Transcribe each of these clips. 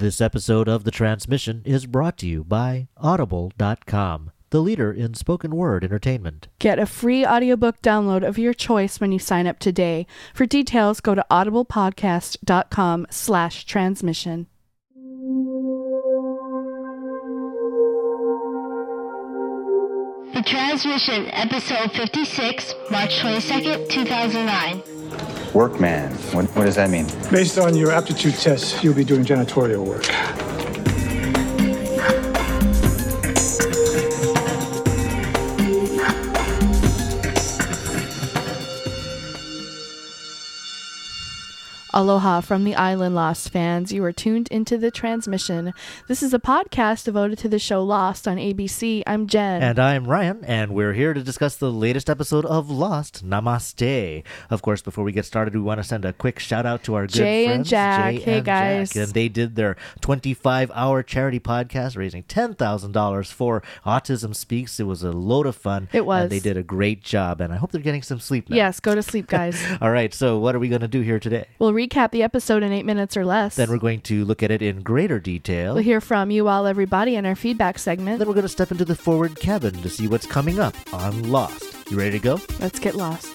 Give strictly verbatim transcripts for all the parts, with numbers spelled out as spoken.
This episode of The Transmission is brought to you by Audible dot com, the leader in spoken word entertainment. Get a free audiobook download of your choice when you sign up today. For details, go to audiblepodcast.com slash transmission. The Transmission, episode fifty-six, March twenty-second, two thousand nine. Workman. What, what does that mean? Based on your aptitude tests, you'll be doing janitorial work. Aloha from the Island Lost fans. You are tuned into The Transmission. This is a podcast devoted to the show Lost on A B C. I'm Jen. And I'm Ryan, and we're here to discuss the latest episode of Lost, Namaste. Of course, before we get started, we want to send a quick shout out to our good Jay friends, and Jack. Jay hey, and guys. Jack. And they did their twenty-five hour charity podcast, raising ten thousand dollars for Autism Speaks. It was a load of fun. It was. And they did a great job, and I hope they're getting some sleep now. Yes, go to sleep, guys. All right, so what are we going to do here today? We'll recap the episode in eight minutes or less. Then we're going to look at it in greater detail. We'll hear from you all, everybody, in our feedback segment. Then we're going to step into the forward cabin to see what's coming up on Lost. You ready to go? Let's get lost.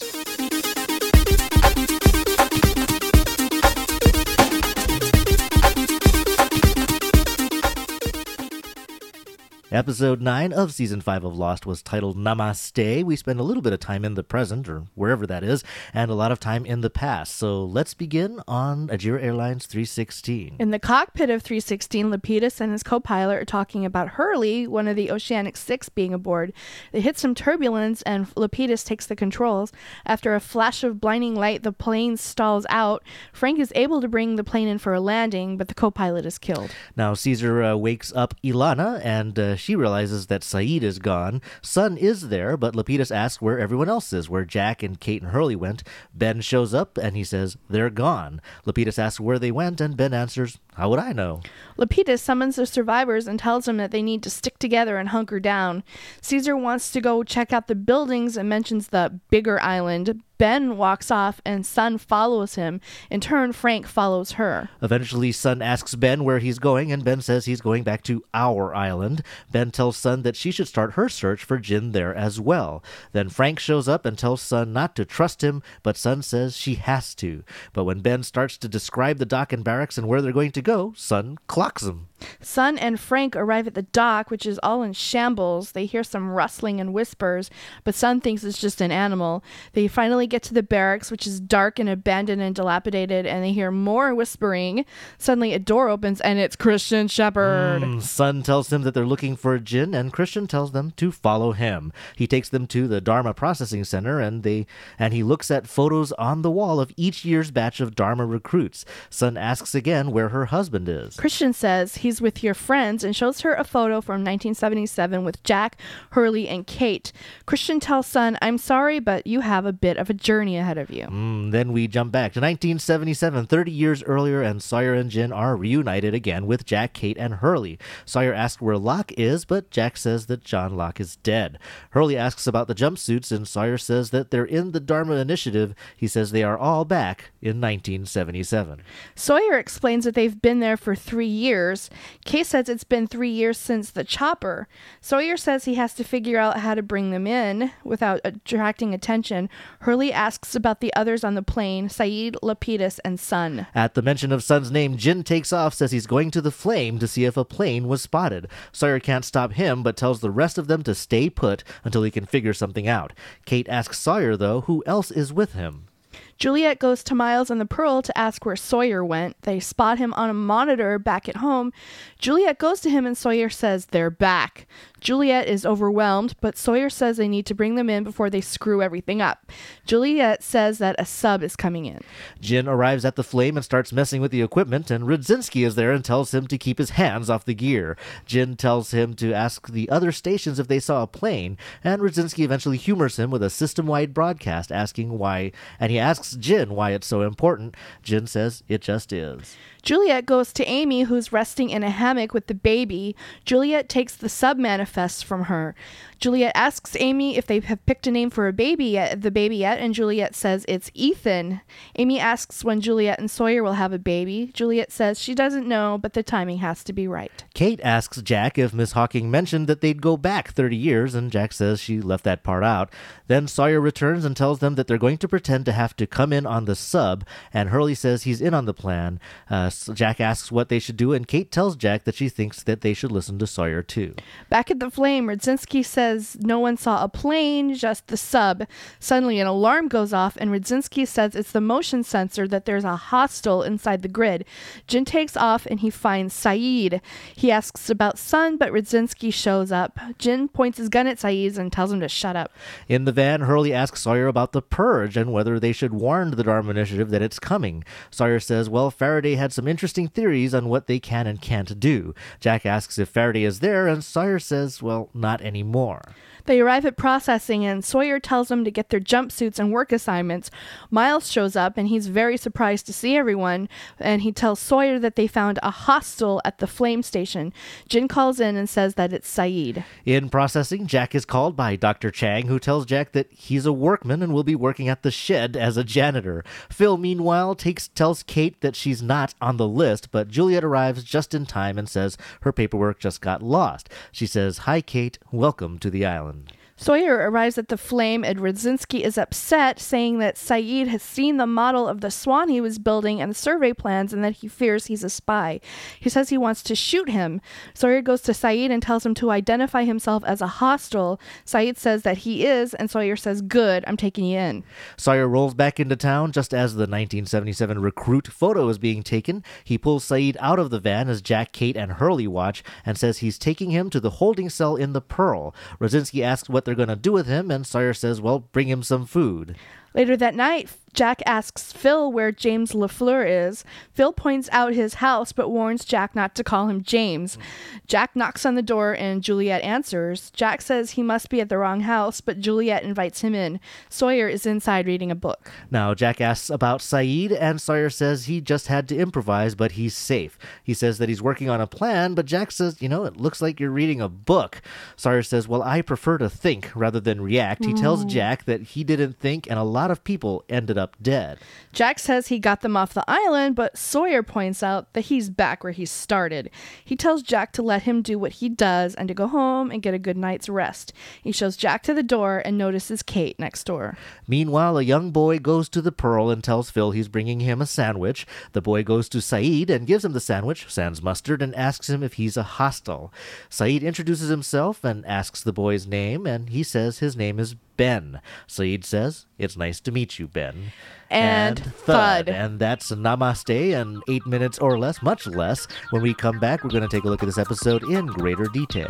Episode nine of Season five of Lost was titled Namaste. We spend a little bit of time in the present, or wherever that is, and a lot of time in the past. So let's begin on Ajira Airlines three sixteen. In the cockpit of three sixteen, Lapidus and his co-pilot are talking about Hurley, one of the Oceanic Six, being aboard. They hit some turbulence, and Lapidus takes the controls. After a flash of blinding light, the plane stalls out. Frank is able to bring the plane in for a landing, but the co-pilot is killed. Now, Caesar uh, wakes up Ilana, and uh, she realizes that Sayid is gone. Sun is there, but Lapidus asks where everyone else is, where Jack and Kate and Hurley went. Ben shows up, and he says, they're gone. Lapidus asks where they went, and Ben answers, how would I know? Lapidus summons the survivors and tells them that they need to stick together and hunker down. Caesar wants to go check out the buildings and mentions the bigger island. Ben walks off, and Sun follows him. In turn, Frank follows her. Eventually, Sun asks Ben where he's going, and Ben says he's going back to our island. Ben tells Sun that she should start her search for Jin there as well. Then Frank shows up and tells Sun not to trust him, but Sun says she has to. But when Ben starts to describe the dock and barracks and where they're going to go, Sun clocks him. Sun and Frank arrive at the dock, which is all in shambles. They hear some rustling and whispers, but Sun thinks it's just an animal. They finally get to the barracks, which is dark and abandoned and dilapidated, and they hear more whispering. Suddenly a door opens, and it's Christian Shepherd. Mm, Sun tells them that they're looking for Jin, and Christian tells them to follow him. He takes them to the Dharma Processing Center, and they and he looks at photos on the wall of each year's batch of Dharma recruits. Sun asks again where her husband is. Christian says he's with your friends and shows her a photo from nineteen seventy-seven with Jack, Hurley, and Kate. Christian tells Sun, I'm sorry, but you have a bit of a journey ahead of you. Mm, then we jump back to nineteen seventy-seven, thirty years earlier, and Sawyer and Jin are reunited again with Jack, Kate, and Hurley. Sawyer asks where Locke is, but Jack says that John Locke is dead. Hurley asks about the jumpsuits, and Sawyer says that they're in the Dharma Initiative. He says they are all back in nineteen seventy-seven. Sawyer explains that they've been there for three years. Kay says it's been three years since the chopper. Sawyer says he has to figure out how to bring them in without attracting attention. Hurley asks about the others on the plane, Sayid, Lapidus, and Sun. At the mention of Sun's name, Jin takes off, says he's going to the Flame to see if a plane was spotted. Sawyer can't stop him, but tells the rest of them to stay put until he can figure something out. Kate asks Sawyer, though, who else is with him. Juliet goes to Miles and the Pearl to ask where Sawyer went. They spot him on a monitor back at home. Juliet goes to him and Sawyer says they're back. Juliet is overwhelmed, but Sawyer says they need to bring them in before they screw everything up. Juliet says that a sub is coming in. Jin arrives at the Flame and starts messing with the equipment, and Rudzinski is there and tells him to keep his hands off the gear. Jin tells him to ask the other stations if they saw a plane, and Rudzinski eventually humors him with a system-wide broadcast asking why, and he asks Jin why it's so important. Jin says it just is. Juliet goes to Amy, who's resting in a hammock with the baby. Juliet takes the sub-manifest from her. Juliet asks Amy if they have picked a name for a baby yet, the baby yet, and Juliet says it's Ethan. Amy asks when Juliet and Sawyer will have a baby. Juliet says she doesn't know, but the timing has to be right. Kate asks Jack if Miss Hawking mentioned that they'd go back thirty years, and Jack says she left that part out. Then Sawyer returns and tells them that they're going to pretend to have to come in on the sub, and Hurley says he's in on the plan. Uh, Jack asks what they should do, and Kate tells Jack that she thinks that they should listen to Sawyer too. Back at the Flame, Radzinski says no one saw a plane, just the sub. Suddenly an alarm goes off, and Radzinski says it's the motion sensor, that there's a hostile inside the grid. Jin takes off and he finds Saeed. He asks about Sun, but Radzinski shows up. Jin points his gun at Saeed and tells him to shut up. In the van, Hurley asks Sawyer about the Purge and whether they should warn the Dharma Initiative that it's coming. Sawyer says, well, Faraday had some interesting theories on what they can and can't do. Jack asks if Faraday is there, and Sawyer says, well, not anymore. They arrive at processing, and Sawyer tells them to get their jumpsuits and work assignments. Miles shows up, and he's very surprised to see everyone, and he tells Sawyer that they found a hostel at the Flame Station. Jin calls in and says that it's Saeed. In processing, Jack is called by Doctor Chang, who tells Jack that he's a workman and will be working at the shed as a janitor. Phil, meanwhile, takes tells Kate that she's not on the list, but Juliet arrives just in time and says her paperwork just got lost. She says, hi, Kate, welcome to the island. Sawyer arrives at the Flame, and Radzinski is upset, saying that Saeed has seen the model of the swan he was building and the survey plans, and that he fears he's a spy. He says he wants to shoot him. Sawyer goes to Saeed and tells him to identify himself as a hostile. Saeed says that he is, and Sawyer says, good, I'm taking you in. Sawyer rolls back into town just as the nineteen seventy-seven recruit photo is being taken. He pulls Saeed out of the van as Jack, Kate, and Hurley watch, and says he's taking him to the holding cell in the Pearl. Radzinski asks what they're going to do with him, and Sawyer says, well, bring him some food. Later that night, Jack asks Phil where James LaFleur is. Phil points out his house, but warns Jack not to call him James. Jack knocks on the door, and Juliet answers. Jack says he must be at the wrong house, but Juliet invites him in. Sawyer is inside reading a book. Now, Jack asks about Saeed, and Sawyer says he just had to improvise, but he's safe. He says that he's working on a plan, but Jack says, you know, it looks like you're reading a book. Sawyer says, well, I prefer to think rather than react. He tells Jack that he didn't think, and a lot of people ended up dead. Jack says he got them off the island, but Sawyer points out that he's back where he started. He tells Jack to let him do what he does and to go home and get a good night's rest. He shows Jack to the door and notices Kate next door. Meanwhile, a young boy goes to the Pearl and tells Phil he's bringing him a sandwich. The boy goes to Saeed and gives him the sandwich, sans mustard, and asks him if he's a hostile. Saeed introduces himself and asks the boy's name, and he says his name is Ben. Saeed says, it's nice to meet you, Ben. And, and thud. And that's Namaste in eight minutes or less, much less. When we come back, we're going to take a look at this episode in greater detail.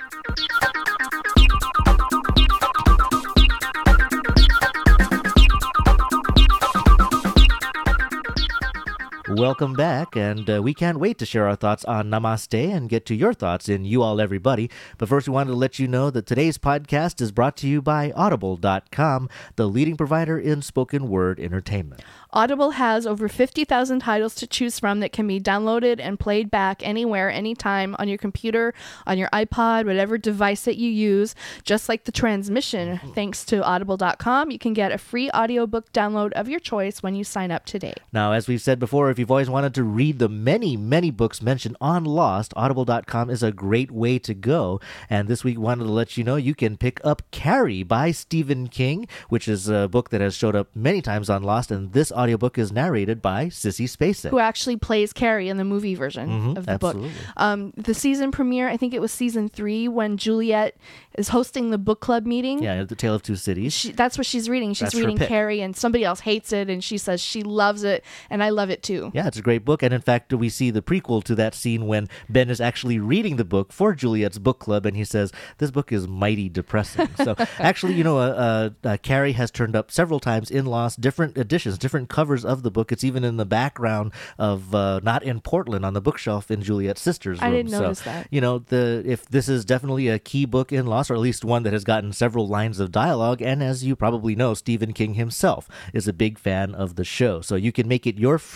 Welcome back, and uh, we can't wait to share our thoughts on Namaste and get to your thoughts in You All Everybody. But first, we wanted to let you know that today's podcast is brought to you by Audible dot com, the leading provider in spoken word entertainment. Audible has over fifty thousand titles to choose from that can be downloaded and played back anywhere, anytime, on your computer, on your iPod, whatever device that you use, just like the transmission. Thanks to Audible dot com, you can get a free audiobook download of your choice when you sign up today. Now, as we've said before, if you've always wanted to read the many, many books mentioned on Lost, Audible dot com is a great way to go. And this week, we wanted to let you know you can pick up Carrie by Stephen King, which is a book that has showed up many times on Lost, and this audiobook is narrated by Sissy Spacek, who actually plays Carrie in the movie version mm-hmm, of the absolutely. book. Um, the season premiere, I think it was season three, when Juliet is hosting the book club meeting. Yeah, The Tale of Two Cities. She, that's what she's reading. She's That's her reading pick. Carrie, and somebody else hates it, and she says she loves it, and I love it too. Yeah, it's a great book. And in fact, we see the prequel to that scene when Ben is actually reading the book for Juliet's book club, and he says, this book is mighty depressing. So actually, you know, uh, uh, uh, Carrie has turned up several times in Lost, different editions, different covers of the book. It's even in the background of uh, Not in Portland on the bookshelf in Juliet's sister's room. I didn't notice so, that. You know, the if this is definitely a key book in Lost, or at least one that has gotten several lines of dialogue, and as you probably know, Stephen King himself is a big fan of the show. So you can make it your free pick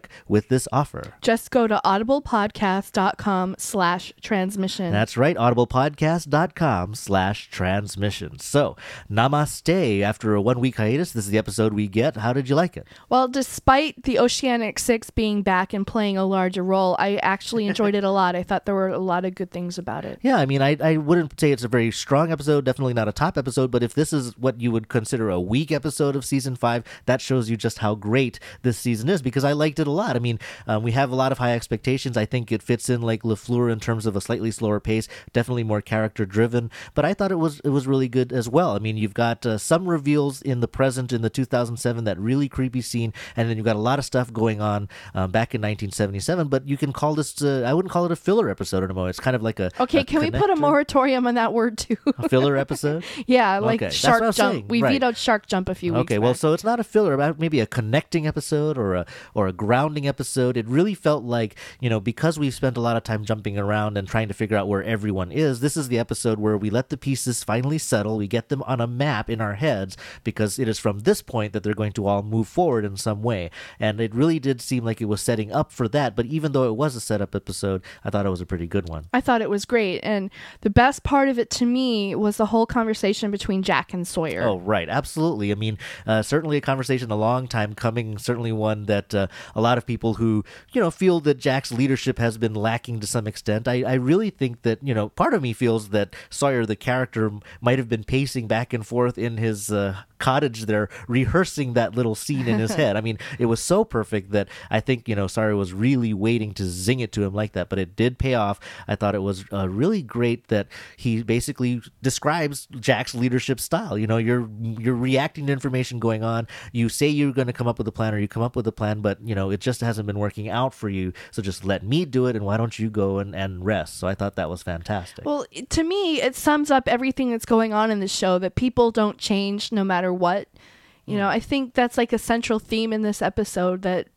luck with this offer. Just go to audiblepodcast.com slash transmission. That's right, audiblepodcast.com slash transmission. So, namaste. After a one-week hiatus, this is the episode we get. How did you like it? Well, despite the Oceanic Six being back and playing a larger role, I actually enjoyed it a lot. I thought there were a lot of good things about it. Yeah, I mean, I, I wouldn't say it's a very strong episode, definitely not a top episode, but if this is what you would consider a weak episode of season five, that shows you just how great this season is, because I liked it a lot. I mean, um, we have a lot of high expectations. I think it fits in like LaFleur in terms of a slightly slower pace, definitely more character driven, but I thought it was it was really good as well. I mean, you've got uh, some reveals in the present in the two thousand seven, that really creepy scene, and then you've got a lot of stuff going on um, back in nineteen seventy-seven, but you can call this, uh, I wouldn't call it a filler episode anymore. It's kind of like a Okay, a can we put a connector. moratorium on that word too? A filler episode? Yeah, like Okay, that's Shark what I'm Jump. saying, We right. vetoed Shark Jump a few weeks Okay, well, back. so it's not a filler, about maybe a connecting episode or a or a grounding episode. It really felt like, you know, because we've spent a lot of time jumping around and trying to figure out where everyone is, this is the episode where we let the pieces finally settle. We get them on a map in our heads, because it is from this point that they're going to all move forward in some way. And it really did seem like it was setting up for that. But even though it was a setup episode, I thought it was a pretty good one. I thought it was great. And the best part of it to me was the whole conversation between Jack and Sawyer. Oh, right. Absolutely. I mean, uh, certainly a conversation a long time coming, certainly one that uh, a lot of people who, you know, feel that Jack's leadership has been lacking to some extent. I, I really think that, you know, part of me feels that Sawyer, the character, might have been pacing back and forth in his uh, cottage there, rehearsing that little scene in his head. I mean, it was so perfect that I think, you know, Sawyer was really waiting to zing it to him like that, but it did pay off. I thought it was uh, really great that he basically describes Jack's leadership style. You know, you're you're reacting to information going on. You say you're going to come up with a plan, or you come up with a plan, but, you know, it just hasn't been working out for you. So just let me do it, and why don't you go and, and rest? So I thought that was fantastic. Well, it- to me, it sums up everything that's going on in the show, that people don't change no matter what. You know, I think that's like a central theme in this episode, that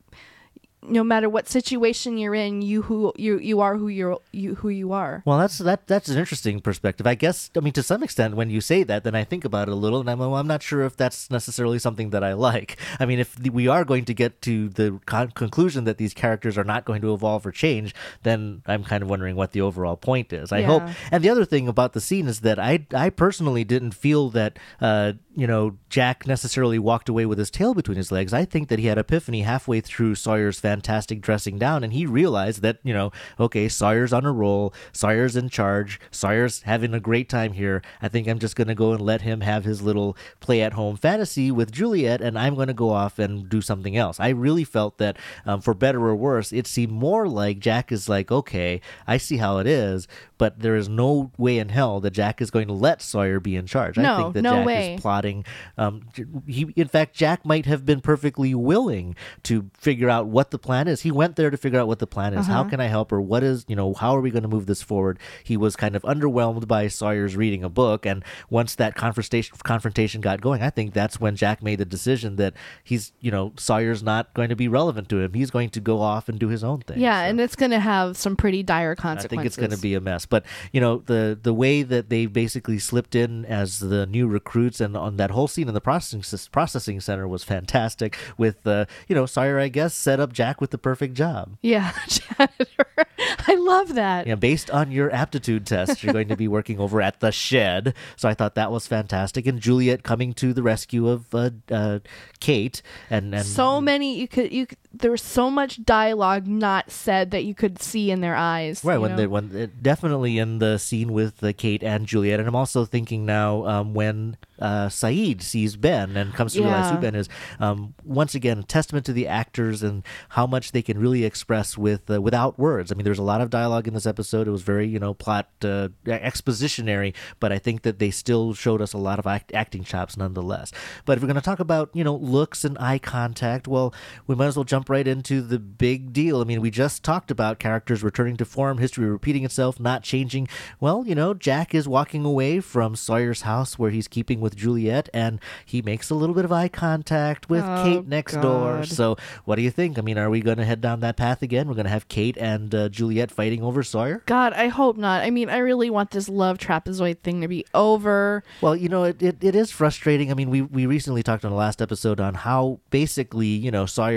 no matter what situation you're in, you who you you are who you're you who you are. Well, that's that. That's an interesting perspective. I guess. I mean, to some extent, when you say that, then I think about it a little, and I'm, well, I'm not sure if that's necessarily something that I like. I mean, if the, we are going to get to the con- conclusion that these characters are not going to evolve or change, then I'm kind of wondering what the overall point is. I Yeah. hope. And the other thing about the scene is that I, I personally didn't feel that, uh, you know, Jack necessarily walked away with his tail between his legs. I think that he had epiphany halfway through Sawyer's fantastic dressing down, and he realized that, you know, okay, Sawyer's on a roll, Sawyer's in charge, Sawyer's having a great time here. I think I'm just going to go and let him have his little play-at-home fantasy with Juliet, and I'm going to go off and do something else. I really felt that, um, for better or worse, it seemed more like Jack is like, okay, I see how it is, but there is no way in hell that Jack is going to let Sawyer be in charge. I No, think that no Jack way. is plotting. Um, he, in fact, Jack might have been perfectly willing to figure out what the plan is. He went there to figure out what the plan is. How can I help her? What is, you know, how are we going to move this forward? He was kind of underwhelmed by Sawyer's reading a book, and once that confrontation confrontation got going, I think that's when Jack made the decision that he's, you know, Sawyer's not going to be relevant to him. He's going to go off and do his own thing. Yeah, So- and it's going to have some pretty dire I consequences. think it's going to be a mess. But, you know, the the way that they basically slipped in as the new recruits, and on that whole scene in the processing processing center was fantastic with, uh, you know, Sawyer, I guess, set up Jack with the perfect job. Yeah, janitor. I love that. Yeah, based on your aptitude test, you're going to be working over at the shed. So I thought that was fantastic. And Juliet coming to the rescue of uh, uh, Kate. And, and So many you could you could, there was so much dialogue not said that you could see in their eyes. Right, you when know? they when uh, definitely in the scene with uh, Kate and Juliet, and I'm also thinking now um, when uh, Saeed sees Ben and comes to realize who Yeah. Ben is. Um, once again, a testament to the actors and how much they can really express with uh, without words. I mean, there's a lot of dialogue in this episode. It was very, you know, plot uh, expositionary, but I think that they still showed us a lot of act- acting chops nonetheless. But if we're going to talk about, you know, looks and eye contact, well, we might as well jump right into the big deal. I mean, we just talked about characters returning to form, history repeating itself, not changing. Well, you know, Jack is walking away from Sawyer's house where he's keeping with Juliet, and he makes a little bit of eye contact with Oh, Kate next door. God. So what do you think? I mean, are we going to head down that path again? We're going to have Kate and uh, Juliet fighting over Sawyer? God, I hope not. I mean, I really want this love trapezoid thing to be over. Well, you know, it, it, it is frustrating. I mean, we, we recently talked on the last episode on how basically, you know, Sawyer and Kate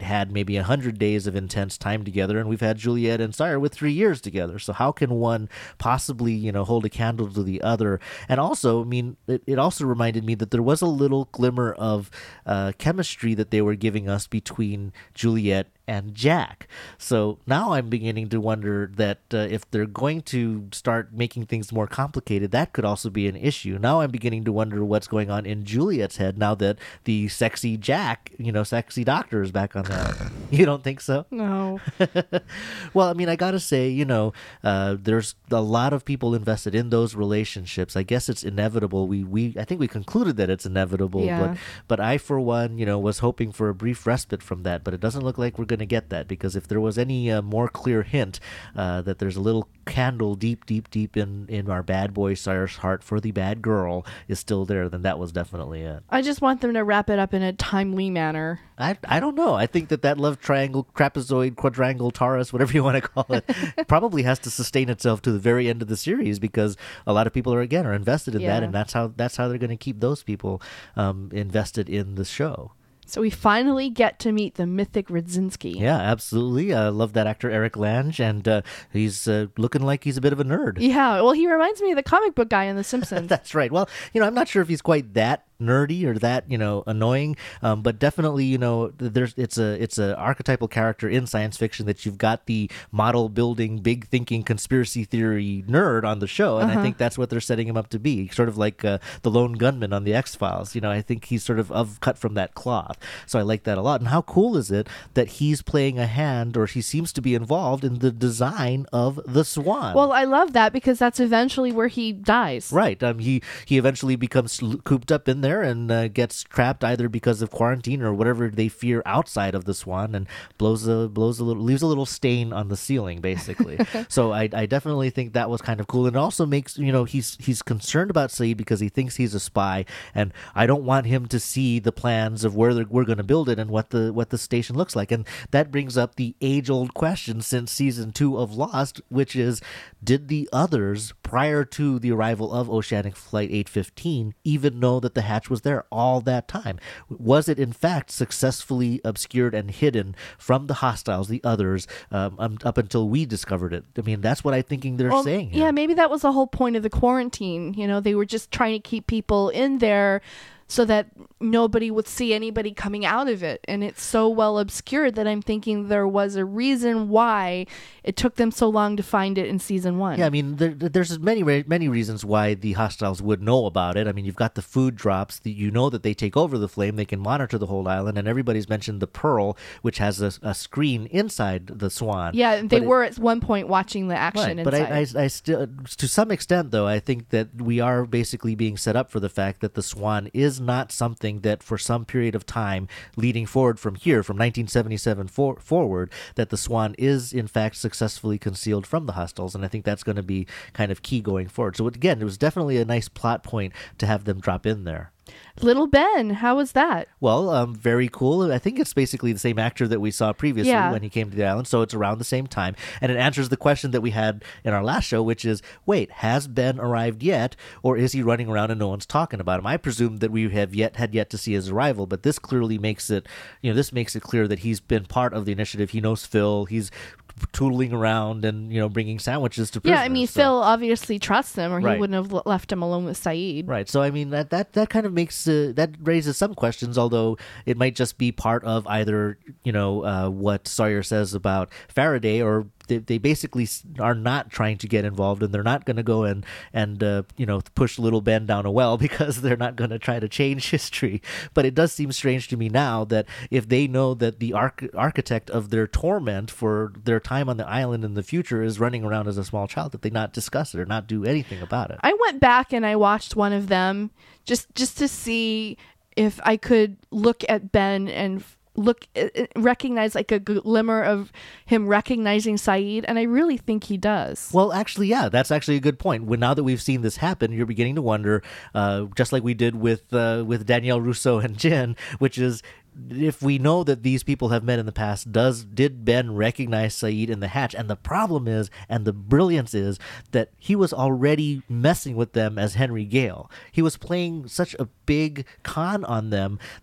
Kate had maybe a hundred days of intense time together, and we've had Juliet and Sawyer with three years together. So how can one possibly, you know, hold a candle to the other? And also, I mean, it, it also reminded me that there was a little glimmer of uh, chemistry that they were giving us between Juliet and Jack. So now I'm beginning to wonder that uh, if they're going to start making things more complicated, that could also be an issue. Now I'm beginning to wonder what's going on in Juliet's head now that the sexy Jack, you know, sexy doctor is back on that. You don't think so? No. Well, I mean, I gotta say, you know, uh, there's a lot of people invested in those relationships. I guess it's inevitable. We, we I think we concluded that it's inevitable, Yeah. but but I, for one, you know, was hoping for a brief respite from that. But it doesn't look like we're going to get that, because if there was any uh, more clear hint uh, that there's a little candle deep, deep, deep in in our bad boy Sawyer's heart for the bad girl is still there, then that was definitely it. I just want them to wrap it up in a timely manner. I, I don't know. I think that that love triangle, trapezoid, quadrangle, Taurus, whatever you want to call it, probably has to sustain itself to the very end of the series, because a lot of people are again are invested in Yeah. that, and that's how that's how they're going to keep those people um, invested in the show. So we finally get to meet the mythic Radzinski. Yeah, absolutely. I love that actor Eric Lange, and uh, he's uh, looking like he's a bit of a nerd. Yeah, well, he reminds me of the comic book guy in The Simpsons. That's right. Well, you know, I'm not sure if he's quite that nerdy or that, you know, annoying, um, but definitely, you know, there's it's a it's a archetypal character in science fiction that you've got the model building, big thinking, conspiracy theory nerd on the show, and Uh-huh. I think that's what they're setting him up to be, sort of like uh, the lone gunman on the X-Files. You know, I think he's sort of of cut from that cloth, so I like that a lot. And how cool is it that he's playing a hand, or he seems to be involved in the design of the Swan? Well, I love that because that's eventually where he dies. Right. Um, he, he eventually becomes l- cooped up in there and uh, gets trapped either because of quarantine or whatever they fear outside of the Swan, and blows a blows a little leaves a little stain on the ceiling, basically. So I, I definitely think that was kind of cool, and it also makes, you know, he's he's concerned about Saeed because he thinks he's a spy, and I don't want him to see the plans of where they're- we're going to build it and what the what the station looks like, and that brings up the age old question since season two of Lost, which is, did the others prior to the arrival of Oceanic Flight eight fifteen even know that the hatch was there all that time? Was it in fact successfully obscured and hidden from the hostiles, the others, um, um, up until we discovered it? I mean, that's what I'm thinking they're Well, saying here. yeah, maybe that was the whole point of the quarantine. You know, they were just trying to keep people in there so that nobody would see anybody coming out of it. And it's so well obscured that I'm thinking there was a reason why it took them so long to find it in season one. Yeah, I mean, there, there's many re- many reasons why the hostiles would know about it. I mean, you've got the food drops. The, you know that they take over the flame. They can monitor the whole island. And everybody's mentioned the Pearl, which has a, a screen inside the Swan. Yeah, they But it- were at one point watching the action Right, but inside. I, I, I still, to some extent, though, I think that we are basically being set up for the fact that the Swan is not something that for some period of time leading forward from here, from nineteen seventy-seven for, forward, that the Swan is in fact successfully concealed from the hostiles, and I think that's going to be kind of key going forward. So again, it was definitely a nice plot point to have them drop in there. Little Ben, how was that? Well, um, very cool. I think it's basically the same actor that we saw previously Yeah. when he came to the island, so it's around the same time. And it answers the question that we had in our last show, which is, wait, has Ben arrived yet, or is he running around and no one's talking about him? I presume that we have yet had yet to see his arrival, but this clearly makes it, you know, this makes it clear that he's been part of the initiative. He knows Phil. He's tootling around and, you know, bringing sandwiches to prisoners. Yeah, I mean, so- Phil obviously trusts him, or he Right. wouldn't have l- left him alone with Saeed. Right. So I mean that that that kind of makes uh, that raises some questions, although it might just be part of either, you know, uh, what Sawyer says about Faraday, or they, they basically s- are not trying to get involved, and they're not going to go and and uh, you know, push little Ben down a well because they're not going to try to change history. But it does seem strange to me now that if they know that the arch- architect of their torment for their time on the island in the future is running around as a small child, that they not discuss it or not do anything about it. I went back and I watched one of them just just to see if I could look at Ben and f- look uh, uh, recognize like a glimmer of him recognizing Saeed, and I really think he does. Well, actually, yeah, that's actually a good point. When now that we've seen this happen, you're beginning to wonder, uh, just like we did with uh, with Danielle Rousseau and Jen, which is, if we know that these people have met in the past, does did Ben recognize Saeed in the hatch? And the problem is, and the brilliance is, that he was already messing with them as Henry Gale. He was playing such a big con on them that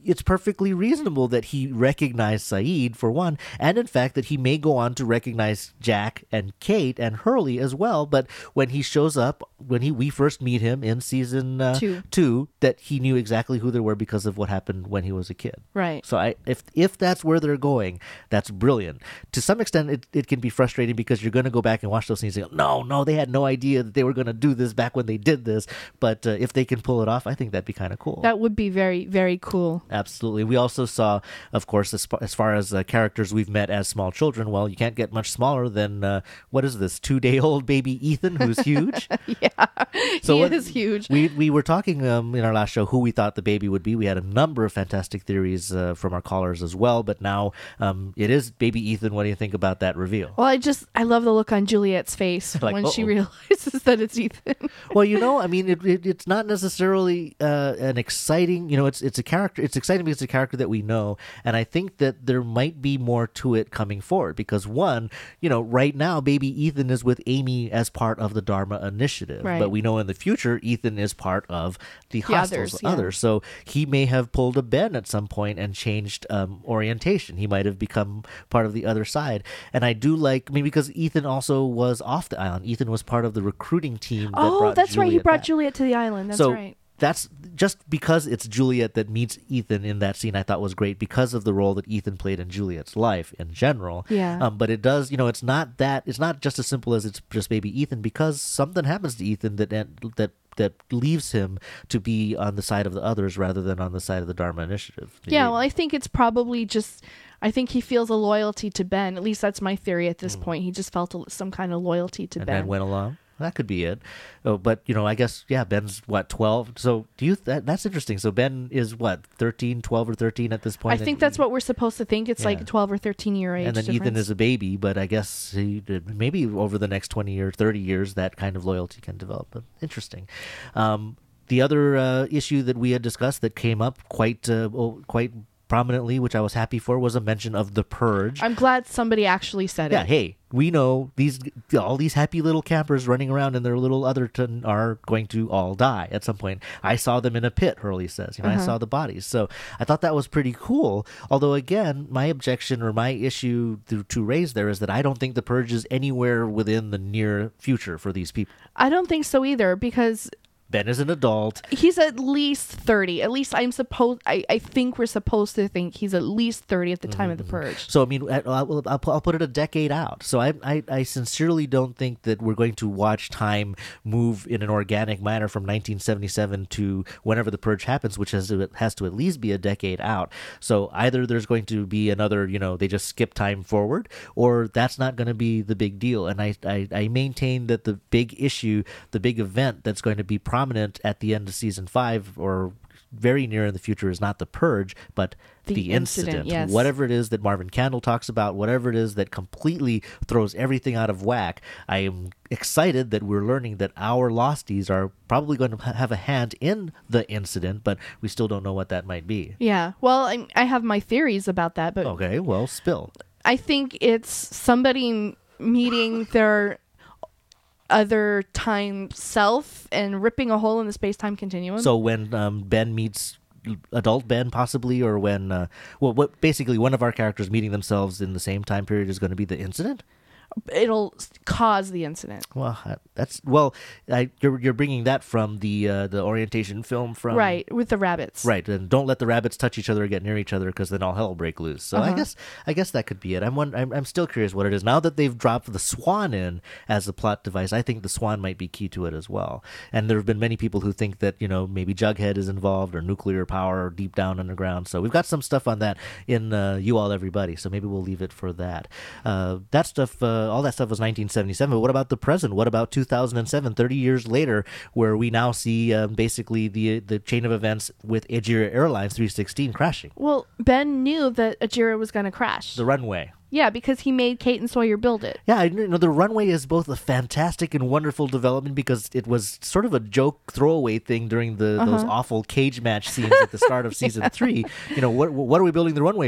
it's perfectly reasonable that he recognized Saeed, for one, and in fact that he may go on to recognize Jack and Kate and Hurley as well. But when he shows up, when he we first meet him in season uh, Two. two, that he knew exactly who they were because of what happened when he was a kid. Right. So I, if if that's where they're going, that's brilliant. To some extent, it, it can be frustrating because you're going to go back and watch those scenes and go, no, no, they had no idea that they were going to do this back when they did this. But uh, if they can pull it off, I think that'd be kind of cool. That would be very, very cool. Absolutely. We also saw, of course, as far as, far as uh, characters we've met as small children, well, you can't get much smaller than, uh, what is this, two-day-old baby Ethan, who's huge? Yeah, So he what- is huge. We we were talking um, in our last show who we thought the baby would be. We had a number of fantastic theories uh, from our callers as well, but now um, it is baby Ethan. What do you think about that reveal? Well, I just, I love the look on Juliet's face Like, when she uh-oh. realizes that it's Ethan. Well, you know, I mean, it, it, it's not necessarily uh, an exciting, you know, it's it's a character. It's exciting because it's a character that we know, and I think that there might be more to it coming forward. Because one, you know, right now, baby Ethan is with Amy as part of the Dharma Initiative, Right. but we know in the future Ethan is part of the, The Hostiles, others, yeah. others. So he may have pulled a Ben at some point and changed um, orientation. He might have become part of the other side, and I do like, I mean, because Ethan also was off the island. Ethan was part of the recruiting team. That Oh, brought that's right. He Juliet brought back. Juliet to the island. That's so right. that's just because it's Juliet that meets Ethan in that scene. I thought was great because of the role that Ethan played in Juliet's life in general. Yeah. Um, but it does, you know, it's not that. It's not just as simple as it's just baby Ethan, because something happens to Ethan that that that leaves him to be on the side of the others rather than on the side of the Dharma Initiative. Yeah, well, I think it's probably just, I think he feels a loyalty to Ben. At least that's my theory at this point. He just felt a, some kind of loyalty to Mm. and Ben. then went along. That could be it. Oh, but, you know, I guess, yeah, Ben's, what, twelve? So do you, that, that's interesting. So Ben is, what, thirteen, twelve or thirteen at this I point? think that's what we're supposed to think. It's Yeah. like twelve or thirteen year age And then Ethan difference. is a baby, but I guess he, maybe over the next twenty or thirty years, that kind of loyalty can develop. But interesting. Um, the other uh, issue that we had discussed that came up quite, uh, well, quite prominently, which I was happy for, was a mention of the Purge. I'm glad somebody actually said Yeah, it. hey, we know these all these happy little campers running around in their little Otherton are going to all die at some point. I saw them in a pit, Hurley says. You know, Uh-huh. I saw the bodies. So I thought that was pretty cool. Although, again, my objection or my issue to, to raise there is that I don't think the Purge is anywhere within the near future for these people. I don't think so either, because Ben is an adult. he's at least thirty. At least I'm supposed, I, I think we're supposed to think he's at least thirty at the time of the Purge. So, I mean, I- I'll, I'll, I'll put it a decade out. So I, I, I sincerely don't think that we're going to watch time move in an organic manner from nineteen seventy-seven to whenever the Purge happens, which has to, has to at least be a decade out. So either there's going to be another, you know, they just skip time forward, or that's not going to be the big deal. And I, I, I maintain that the big issue, the big event that's going to be prominent at the end of season five or very near in the future is not the Purge, but the, The incident. incident, yes. Whatever it is that Marvin Candle talks about, whatever it is that completely throws everything out of whack, I am excited that we're learning that our Losties are probably going to ha- have a hand in the incident, but we still don't know what that might be. Yeah. Well, I, I have my theories about that, but Okay, well, spill. I think it's somebody meeting their other time self and ripping a hole in the space-time continuum. So when um, Ben meets adult Ben, possibly, or when, uh, well, what basically one of our characters meeting themselves in the same time period is going to be the incident? it'll cause the incident. Well, I- that's well. I, you're you're bringing that from the uh, the orientation film from Right, with the rabbits. Right, and don't let the rabbits touch each other or get near each other because then all hell will break loose. So I Uh-huh. guess I guess that could be it. I'm, one, I'm I'm still curious what it is now that they've dropped the swan in as a plot device. I think the swan might be key to it as well. And there have been many people who think that you know maybe Jughead is involved or nuclear power deep down underground. So we've got some stuff on that in uh, You All Everybody. So maybe we'll leave it for that. Uh, that stuff, uh, all that stuff was nineteen seventy-seven. But what about the present? What about two thousand seven, thirty years later, where we now see um, basically the the chain of events with Ajira Airlines three sixteen crashing Well, Ben knew that Ajira was going to crash. the runway? yeah, because he made Kate and Sawyer build it. Yeah, I you know the runway is both a fantastic and wonderful development because it was sort of a joke throwaway thing during the those awful cage match scenes at the start of season three. You know what? What are we building the runway for?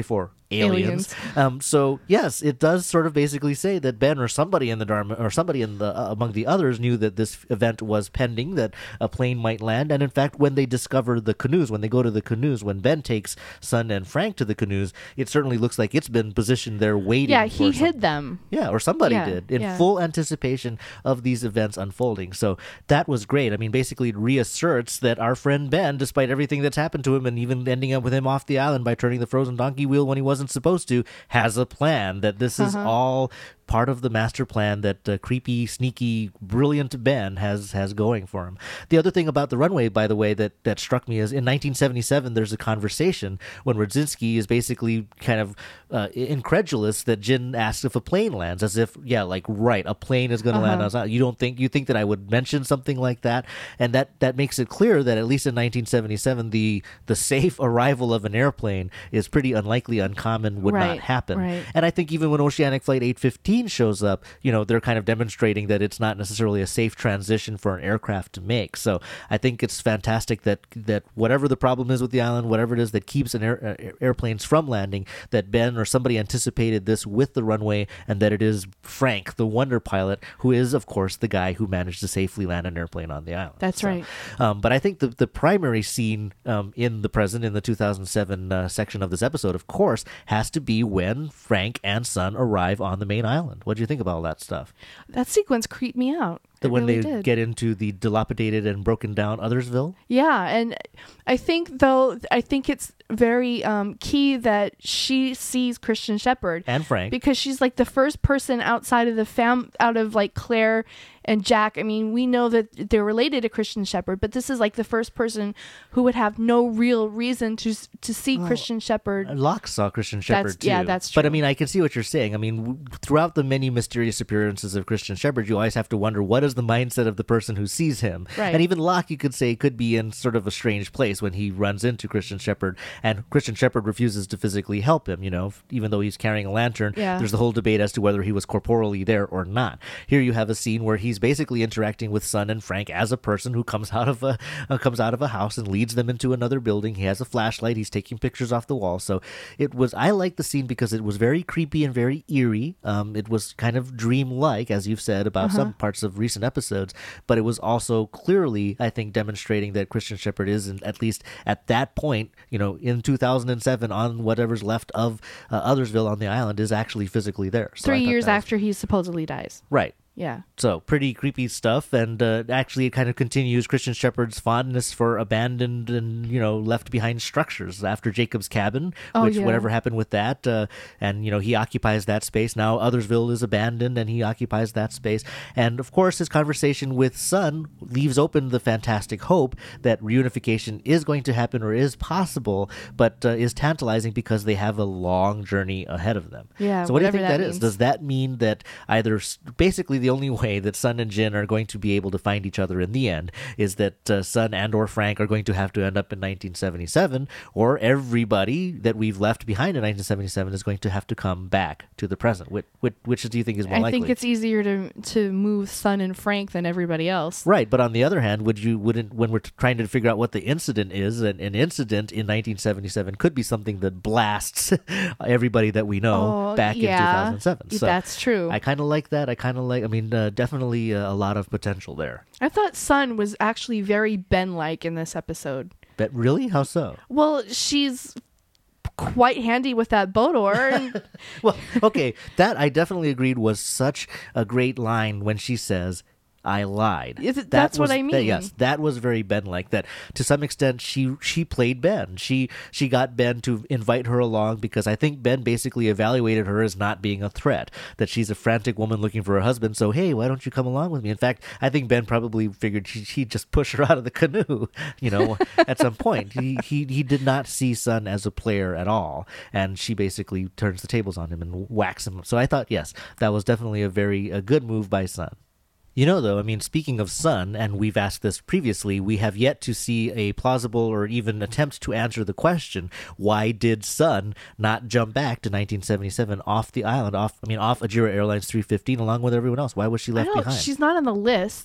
aliens. Aliens. Um, so yes, it does sort of basically say that Ben or somebody in the Dharma or somebody in the uh, among the others knew that this event was pending, that a plane might land. And in fact, when they discover the canoes, when they go to the canoes, when Ben takes Sun and Frank to the canoes, it certainly looks like it's been positioned there waiting. Yeah, for he some- hid them. Yeah, or somebody Yeah, did in yeah. full anticipation of these events unfolding. So that was great. I mean, basically it reasserts that our friend Ben, despite everything that's happened to him and even ending up with him off the island by turning the frozen donkey wheel when he wasn't supposed to, has a plan, that this is Uh-huh. all part of the master plan that uh, creepy, sneaky, brilliant Ben has has going for him. The other thing about the runway, by the way, that, that struck me is in nineteen seventy-seven, there's a conversation when Radzinski is basically kind of uh, incredulous that Jin asks if a plane lands, as if, yeah, like, right, a plane is going to land on us. You don't think, you think that I would mention something like that? And that, that makes it clear that at least in nineteen seventy-seven, the, the safe arrival of an airplane is pretty unlikely, uncommon, would not Right, happen. right. And I think even when Oceanic Flight eight fifteen shows up, you know, they're kind of demonstrating that it's not necessarily a safe transition for an aircraft to make. So I think it's fantastic that that whatever the problem is with the island, whatever it is that keeps an air, uh, airplanes from landing, that Ben or somebody anticipated this with the runway, and that it is Frank, the wonder pilot, who is, of course, the guy who managed to safely land an airplane on the island. That's right. Um, but I think the, the primary scene um, in the present, in the two thousand seven uh, section of this episode, of course, has to be when Frank and Sun arrive on the main island. What do you think about all that stuff? That sequence creeped me out. That It when really they did. get into the dilapidated and broken down Othersville? Yeah, and I think though I think it's very um, key that she sees Christian Shepherd And Frank. because she's like the first person outside of the fam out of like Claire and Jack. I mean, we know that they're related to Christian Shepherd, but this is like the first person who would have no real reason to to see Christian Shepherd. Locke saw Christian Shepherd That's- too. yeah, that's But I true. mean, I can see what you're saying. I mean, w- throughout the many mysterious appearances of Christian Shepherd, you always have to wonder what is the mindset of the person who sees him. Right. And even Locke, you could say, could be in sort of a strange place when he runs into Christian Shepherd, and Christian Shepherd refuses to physically help him. You know, even though he's carrying a lantern, Yeah. there's the whole debate as to whether he was corporally there or not. Here you have a scene where he's basically interacting with Sun and Frank as a person who comes out of a uh, comes out of a house and leads them into another building. He has a flashlight. He's taking pictures off the wall. So it was. I liked the scene because it was very creepy and very eerie. Um, it was kind of dream-like, as you've said about some parts of recent episodes. But it was also clearly, I think, demonstrating that Christian Shepherd is, in, at least at that point, you know, in two thousand seven, on whatever's left of uh, Othersville on the island, is actually physically there. So I Three thought years that was- after he supposedly dies. right. Yeah. So pretty creepy stuff, and uh, actually it kind of continues Christian Shepherd's fondness for abandoned and, you know, left behind structures after Jacob's cabin, Oh, which yeah. whatever happened with that, uh, and you know he occupies that space now. Othersville is abandoned, and he occupies that space, and of course his conversation with Sun leaves open the fantastic hope that reunification is going to happen or is possible, but uh, is tantalizing because they have a long journey ahead of them. Yeah, So what do you whatever think that that is? means. Does that mean that either s- basically the only way that Sun and Jin are going to be able to find each other in the end is that uh, Sun and or Frank are going to have to end up in nineteen seventy-seven, or everybody that we've left behind in nineteen seventy-seven is going to have to come back to the present? Which, which, which do you think is more I likely? think it's easier to to move Sun and Frank than everybody else. Right, but on the other hand, would you wouldn't when we're t- trying to figure out what the incident is, an, an incident in nineteen seventy-seven could be something that blasts everybody that we know Oh, back yeah. in two thousand seven. So That's true. I kind of like that. I kind of like. I mean, uh, definitely uh, a lot of potential there. I thought Sun was actually very Ben-like in this episode. But really, how so? Well, she's quite handy with that boat oar. And Well, okay, that I definitely agreed was such a great line when she says, I lied. Is it- That that's what was- I that- mean. yes, that was very Ben-like. That to some extent she she played Ben. She she got Ben to invite her along because I think Ben basically evaluated her as not being a threat. That she's a frantic woman looking for a husband. So hey, why don't you come along with me? In fact, I think Ben probably figured she, he'd just push her out of the canoe. You know, at some point he, he he did not see Sun as a player at all, and she basically turns the tables on him and whacks him. So I thought yes, that was definitely a very a good move by Sun. You know, though, I mean, speaking of Sun, and we've asked this previously, we have yet to see a plausible or even attempt to answer the question, why did Sun not jump back to nineteen seventy-seven off the island, off, I mean, off Ajira Airlines three fifteen along with everyone else? Why was she I left don't, behind? she's not on the list.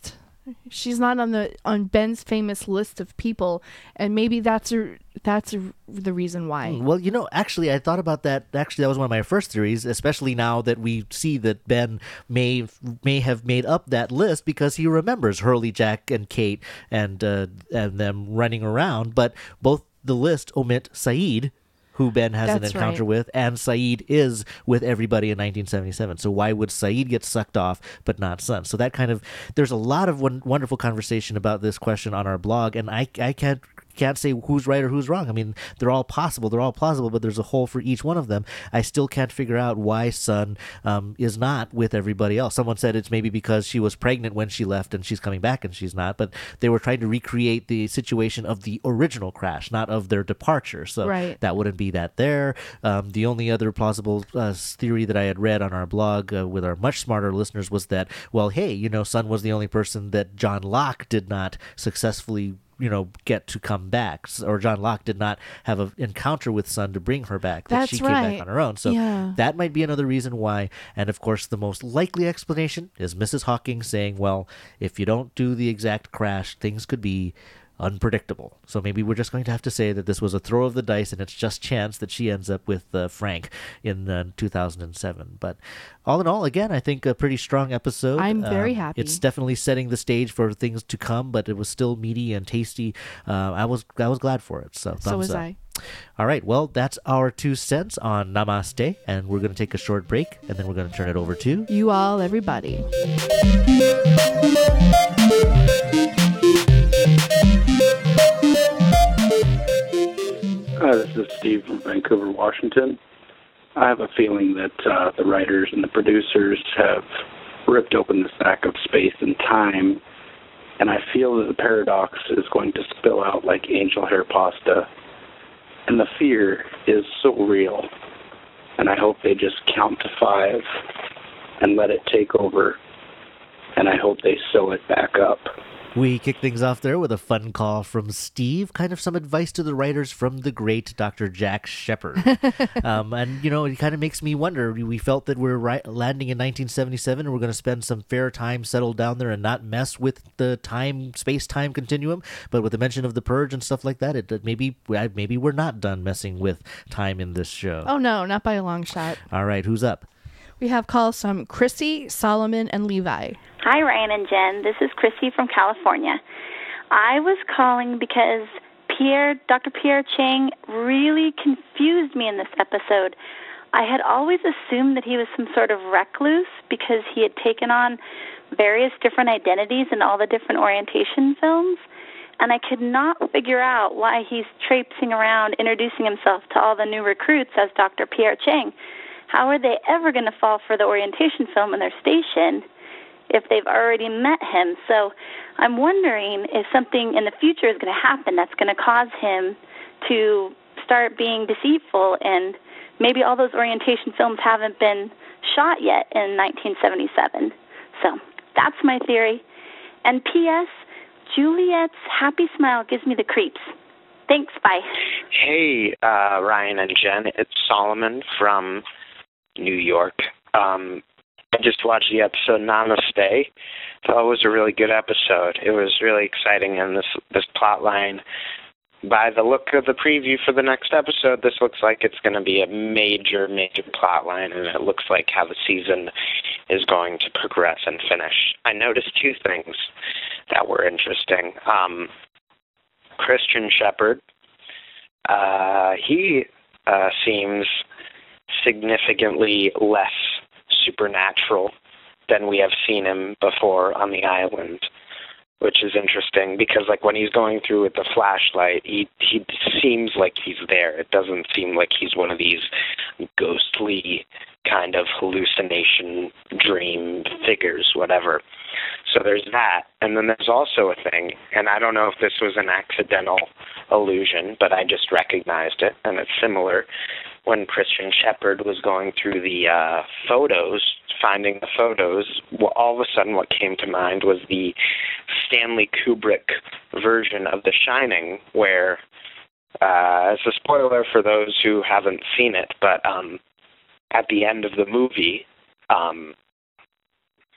She's not on the on Ben's famous list of people, and maybe that's a, that's a, the reason why. Well, you know, actually, I thought about that. Actually, that was one of my first theories, especially now that we see that Ben may may have made up that list because he remembers Hurley, Jack, and Kate, and uh, and them running around. But both the list omit Saeed, who Ben has That's an encounter right. with, and Saeed is with everybody in nineteen seventy-seven. So why would Saeed get sucked off but not Sun? So that kind of, there's a lot of one, wonderful conversation about this question on our blog, and I I can't can't say who's right or who's wrong. I mean, they're all possible, they're all plausible, but there's a hole for each one of them. I still can't figure out why Sun um, is not with everybody else. Someone said it's maybe because she was pregnant when she left and she's coming back and she's not, but they were trying to recreate the situation of the original crash, not of their departure. So Right. that wouldn't be that there. Um, the only other plausible uh, theory that I had read on our blog uh, with our much smarter listeners was that, well, hey, you know, Sun was the only person that John Locke did not successfully you know, get to come back, or John Locke did not have an encounter with Sun to bring her back. That That's she came right. back on her own. So Yeah. that might be another reason why. And of course, the most likely explanation is Missus Hawking saying, well, if you don't do the exact crash, things could be unpredictable. So maybe we're just going to have to say that this was a throw of the dice and it's just chance that she ends up with uh, Frank in uh, two thousand seven. But all in all, again, I think a pretty strong episode. I'm very Um, happy. It's definitely setting the stage for things to come, but it was still meaty and tasty. Uh, I was I was glad for it. So thumbs So was up. I. All right, well, that's our two cents on Namaste, and we're going to take a short break, and then we're going to turn it over to... You all, everybody. Hi, this is Steve from Vancouver, Washington. I have a feeling that uh, the writers and the producers have ripped open the sack of space and time, and I feel that the paradox is going to spill out like angel hair pasta, and the fear is so real, and I hope they just count to five and let it take over, and I hope they sew it back up. We kick things off there with a fun call from Steve, kind of some advice to the writers from the great Doctor Jack Shepard. um, and, you know, it kind of makes me wonder. We felt that we're right, landing in nineteen seventy-seven and we're going to spend some fair time settled down there and not mess with the time, space-time continuum. But with the mention of the Purge and stuff like that, it, it maybe, maybe we're not done messing with time in this show. Oh, no, not by a long shot. All right, who's up? We have calls from Chrissy, Solomon, and Levi. Hi, Ryan and Jen. This is Chrissy from California. I was calling because Pierre, Doctor Pierre Chang really confused me in this episode. I had always assumed that he was some sort of recluse because he had taken on various different identities in all the different orientation films, and I could not figure out why he's traipsing around introducing himself to all the new recruits as Doctor Pierre Chang. How are they ever going to fall for the orientation film in their station if they've already met him? So I'm wondering if something in the future is going to happen that's going to cause him to start being deceitful, and maybe all those orientation films haven't been shot yet in nineteen seventy-seven. So that's my theory. And P S, Juliet's happy smile gives me the creeps. Thanks, bye. Hey, uh, Ryan and Jen, it's Solomon from New York. Um, I just watched the episode Namaste. Thought it was a really good episode. It was really exciting, and this this plot line, by the look of the preview for the next episode, this looks like it's going to be a major, major plot line, and it looks like how the season is going to progress and finish. I noticed two things that were interesting. Um, Christian Shepard, uh, he uh, seems significantly less supernatural than we have seen him before on the island, which is interesting because, like, when he's going through with the flashlight, he he seems like he's there. It doesn't seem like he's one of these ghostly kind of hallucination dream figures, whatever. So there's that. And then there's also a thing, and I don't know if this was an accidental illusion, but I just recognized it, and it's similar. When Christian Shepard was going through the uh, photos, finding the photos, well, all of a sudden what came to mind was the Stanley Kubrick version of The Shining, where, uh, it's a spoiler for those who haven't seen it, but um, at the end of the movie, um,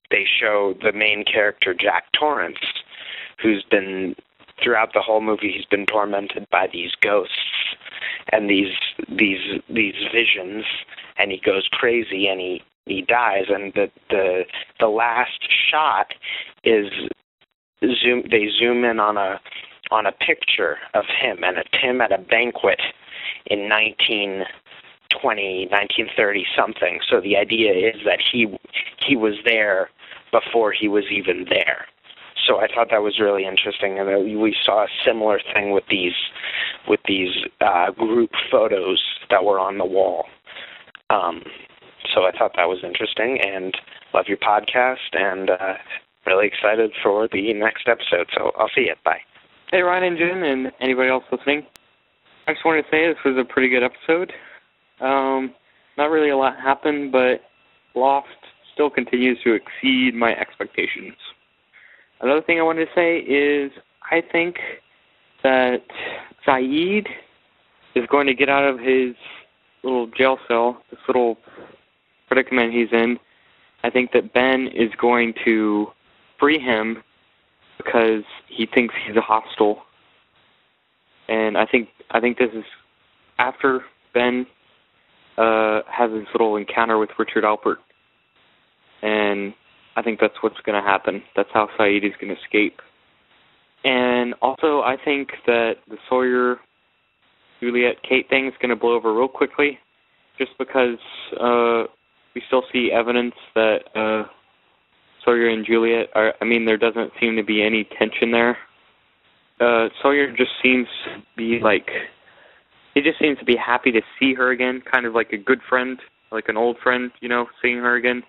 they show the main character, Jack Torrance, who's been, throughout the whole movie, he's been tormented by these ghosts and these these these visions, and he goes crazy and he, he dies. And the, the the last shot is zoom. They zoom in on a on a picture of him, and it's him at a banquet in nineteen twenty, nineteen thirty something. So the idea is that he he was there before he was even there. So I thought that was really interesting, and we saw a similar thing with these with these uh, group photos that were on the wall. Um, so I thought that was interesting, and love your podcast, and uh, really excited for the next episode. So I'll see you. Bye. Hey, Ryan and Jen, and anybody else listening. I just wanted to say this was a pretty good episode. Um, not really a lot happened, but Lost still continues to exceed my expectations. Another thing I wanted to say is I think that Sayid is going to get out of his little jail cell, this little predicament he's in. I think that Ben is going to free him because he thinks he's a hostile. And I think I think this is after Ben uh, has this little encounter with Richard Alpert. And I think that's what's going to happen. That's how Sayid is going to escape. And also, I think that the Sawyer, Juliet, Kate thing is going to blow over real quickly, just because uh, we still see evidence that uh, Sawyer and Juliet are, I mean, there doesn't seem to be any tension there. Uh, Sawyer just seems to be like, he just seems to be happy to see her again, kind of like a good friend, like an old friend, you know, seeing her again.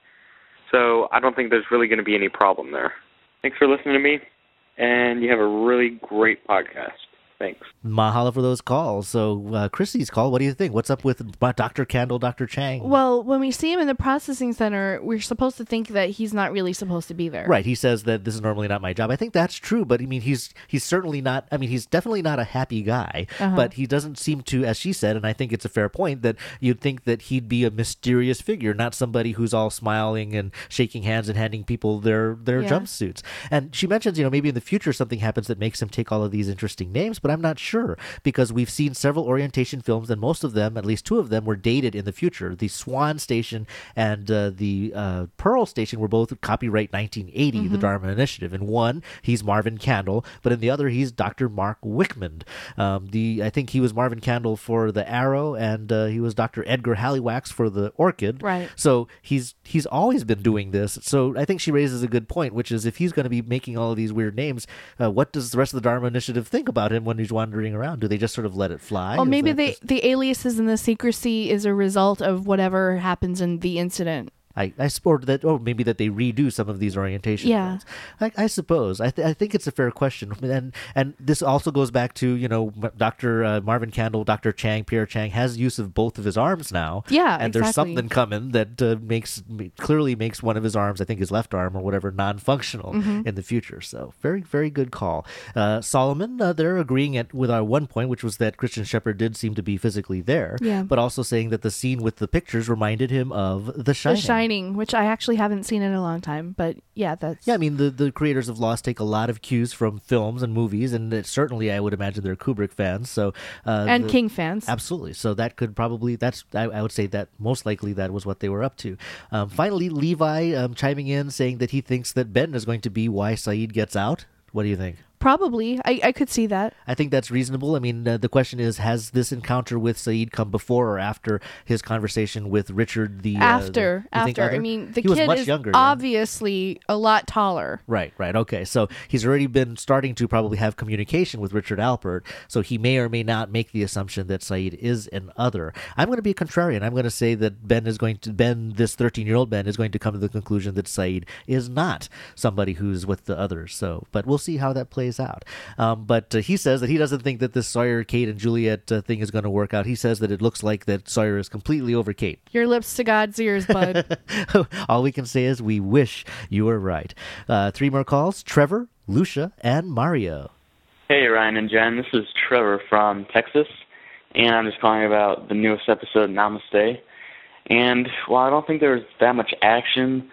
So I don't think there's really going to be any problem there. Thanks for listening to me, and you have a really great podcast. Thanks. Mahalo for those calls. So, uh, Chrissy's call, what do you think? What's up with Doctor Candle, Doctor Chang? Well, when we see him in the processing center, we're supposed to think that he's not really supposed to be there. Right. He says that this is normally not my job. I think that's true, but I mean, he's he's certainly not, I mean, he's definitely not a happy guy, Uh-huh. but he doesn't seem to, as she said, and I think it's a fair point, that you'd think that he'd be a mysterious figure, not somebody who's all smiling and shaking hands and handing people their, their Yeah. jumpsuits. And she mentions, you know, maybe in the future something happens that makes him take all of these interesting names, but I'm not sure, because we've seen several orientation films, and most of them, at least two of them, were dated in the future. The Swan Station and uh, the uh, Pearl Station were both copyright nineteen eighty, Mm-hmm. the Dharma Initiative. In one, he's Marvin Candle, but in the other, he's Doctor Mark Wickman. Um, the I think he was Marvin Candle for the Arrow, and uh, he was Doctor Edgar Halliwax for the Orchid. Right. So he's he's always been doing this. So I think she raises a good point, which is if he's going to be making all of these weird names, uh, what does the rest of the Dharma Initiative think about him when he's wandering around? Do they just sort of let it fly? Well, Is maybe that they, just- the aliases and the secrecy is a result of whatever happens in the incident. I, I support that, or maybe that they redo some of these orientation Yeah. films. I, I suppose. I, th- I think it's a fair question, and and this also goes back to, you know, Doctor Uh, Marvin Candle, Doctor Chang, Pierre Chang has use of both of his arms now. Yeah, and there's exactly. something coming that uh, makes clearly makes one of his arms, I think his left arm or whatever, non-functional Mm-hmm. in the future. So very very good call. Uh, Solomon, uh, they're agreeing at with our one point, which was that Christian Shepherd did seem to be physically there, Yeah. but also saying that the scene with the pictures reminded him of The Shining. The Shining, which I actually haven't seen in a long time, but yeah, that's Yeah, I mean, the, the creators of Lost take a lot of cues from films and movies, and it, certainly I would imagine they're Kubrick fans. So uh, and the- King fans. Absolutely. So that could probably, that's I, I would say that most likely that was what they were up to. Um, finally, Levi um, chiming in saying that he thinks that Ben is going to be why Sayid gets out. What do you think? Probably. I, I could see that. I think that's reasonable. I mean, uh, the question is, has this encounter with Sayid come before or after his conversation with Richard? The uh, After, the, you think after. I other? mean, the He was kid much is younger, yeah. obviously a lot taller. Right, right. Okay. So he's already been starting to probably have communication with Richard Alpert. So he may or may not make the assumption that Sayid is an other. I'm going to be a contrarian. I'm going to say that Ben is going to, Ben, this thirteen-year-old Ben, is going to come to the conclusion that Sayid is not somebody who's with the others. So, but we'll see how that plays out. Um, but uh, he says that he doesn't think that this Sawyer, Kate, and Juliet uh, thing is going to work out. He says that it looks like that Sawyer is completely over Kate. Your lips to God's ears, bud. All we can say is we wish you were right. Uh, three more calls. Trevor, Lucia, and Mario. Hey, Ryan and Jen. This is Trevor from Texas, and I'm just calling about the newest episode, Namaste. And while I don't think there was that much action,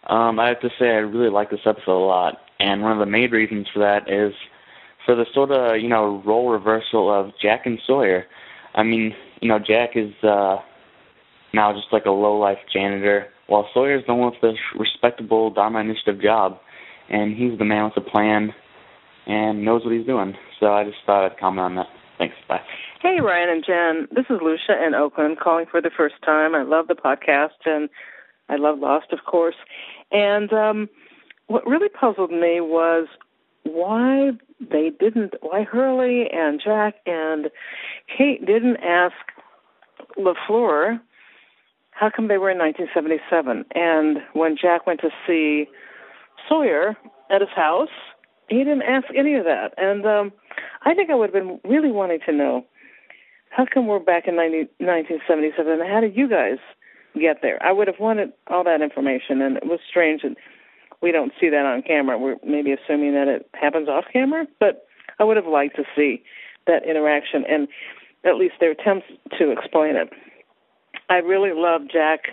Um, I have to say I really like this episode a lot, and one of the main reasons for that is for the sort of, you know, role reversal of Jack and Sawyer. I mean, you know, Jack is uh, now just like a low-life janitor, while Sawyer's the one with the respectable Dharma Initiative job, and he's the man with the plan and knows what he's doing. So I just thought I'd comment on that. Thanks. Bye. Hey, Ryan and Jen. This is Lucia in Oakland calling for the first time. I love the podcast, and I love Lost, of course. And um, what really puzzled me was why they didn't, why Hurley and Jack and Kate didn't ask LaFleur how come they were in nineteen seventy-seven. And when Jack went to see Sawyer at his house, he didn't ask any of that. And um, I think I would have been really wanting to know, how come we're back in nineteen seventy-seven, and how did you guys get there? I would have wanted all that information, and it was strange that we don't see that on camera. We're maybe assuming that it happens off camera, but I would have liked to see that interaction and at least their attempts to explain it. I really love Jack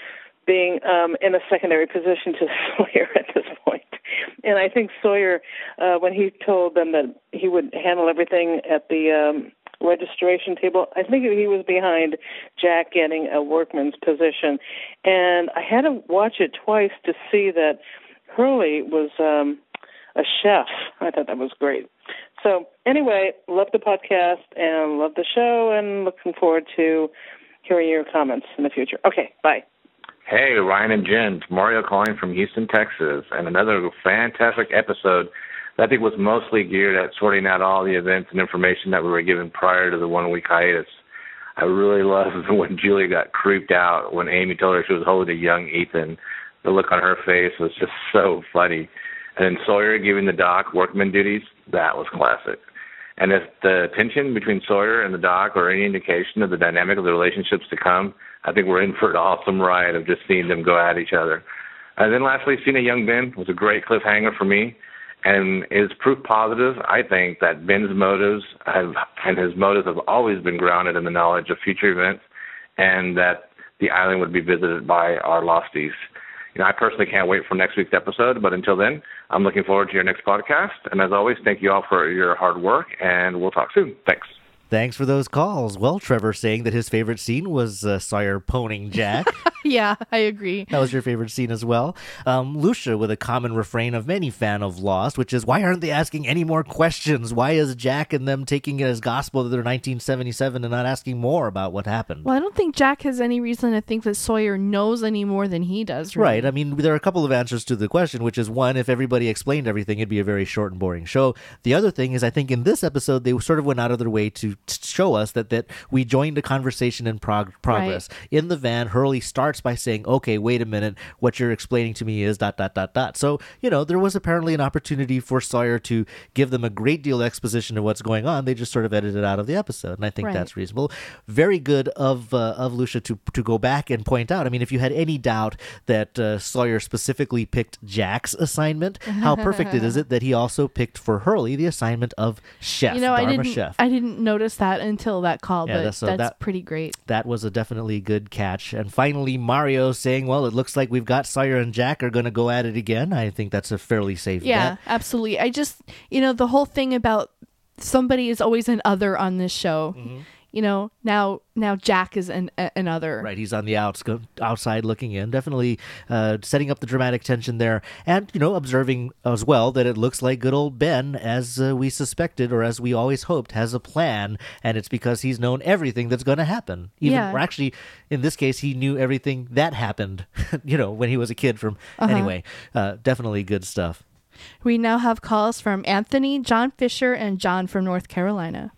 being um, in a secondary position to Sawyer at this point. And I think Sawyer, uh, when he told them that he would handle everything at the um, registration table, I think he was behind Jack getting a workman's position. And I had to watch it twice to see that Hurley was um, a chef. I thought that was great. So anyway, love the podcast and love the show, and looking forward to hearing your comments in the future. Okay, bye. Hey, Ryan and Jen. It's Mario calling from Houston, Texas, and another fantastic episode that I think was mostly geared at sorting out all the events and information that we were given prior to the one-week hiatus. I really loved when Julia got creeped out when Amy told her she was holding a young Ethan. The look on her face was just so funny. And then Sawyer giving the doc workman duties, that was classic. And if the tension between Sawyer and the doc or any indication of the dynamic of the relationships to come, I think we're in for an awesome ride of just seeing them go at each other. And then lastly, seeing a young Ben was a great cliffhanger for me, and is proof positive, I think, that Ben's motives have, and his motives have always been grounded in the knowledge of future events, and that the island would be visited by our losties. You know, I personally can't wait for next week's episode, but until then, I'm looking forward to your next podcast. And as always, thank you all for your hard work, and we'll talk soon. Thanks. Thanks for those calls. Well, Trevor saying that his favorite scene was uh, Sawyer poning Jack. Yeah, I agree. That was your favorite scene as well. Um, Lucia with a common refrain of many fan of Lost, which is, why aren't they asking any more questions? Why is Jack and them taking it as gospel that they're nineteen seventy-seven and not asking more about what happened? Well, I don't think Jack has any reason to think that Sawyer knows any more than he does. Really. Right. I mean, there are a couple of answers to the question, which is, one, if everybody explained everything, it'd be a very short and boring show. The other thing is, I think in this episode, they sort of went out of their way to show us that, that we joined a conversation in prog- progress. Right. In the van, Hurley starts by saying, okay, wait a minute, what you're explaining to me is dot, dot, dot, dot. So, you know, there was apparently an opportunity for Sawyer to give them a great deal of exposition of what's going on. They just sort of edited it out of the episode, and I think right. that's reasonable. Very good of uh, of Lucia to to go back and point out. I mean, if you had any doubt that uh, Sawyer specifically picked Jack's assignment, how perfect it is it that he also picked for Hurley the assignment of chef, you know, Dharma I didn't, chef. I didn't notice that until that call, yeah, but that's, so that's that, pretty great. That was a definitely good catch. And finally, Mario saying, well, it looks like we've got Sawyer and Jack are going to go at it again. I think that's a fairly safe yeah, bet. Yeah, absolutely. I just, you know, the whole thing about somebody is always an other on this show. Mm-hmm. You know, now now Jack is an an other. Right, he's on the outs, outside looking in, definitely uh, setting up the dramatic tension there. And, you know, observing as well that it looks like good old Ben, as uh, we suspected or as we always hoped, has a plan. And it's because he's known everything that's going to happen. Even, yeah. Or actually, in this case, he knew everything that happened, you know, when he was a kid from, uh-huh. anyway, uh, definitely good stuff. We now have calls from Anthony, John Fisher, and John from North Carolina.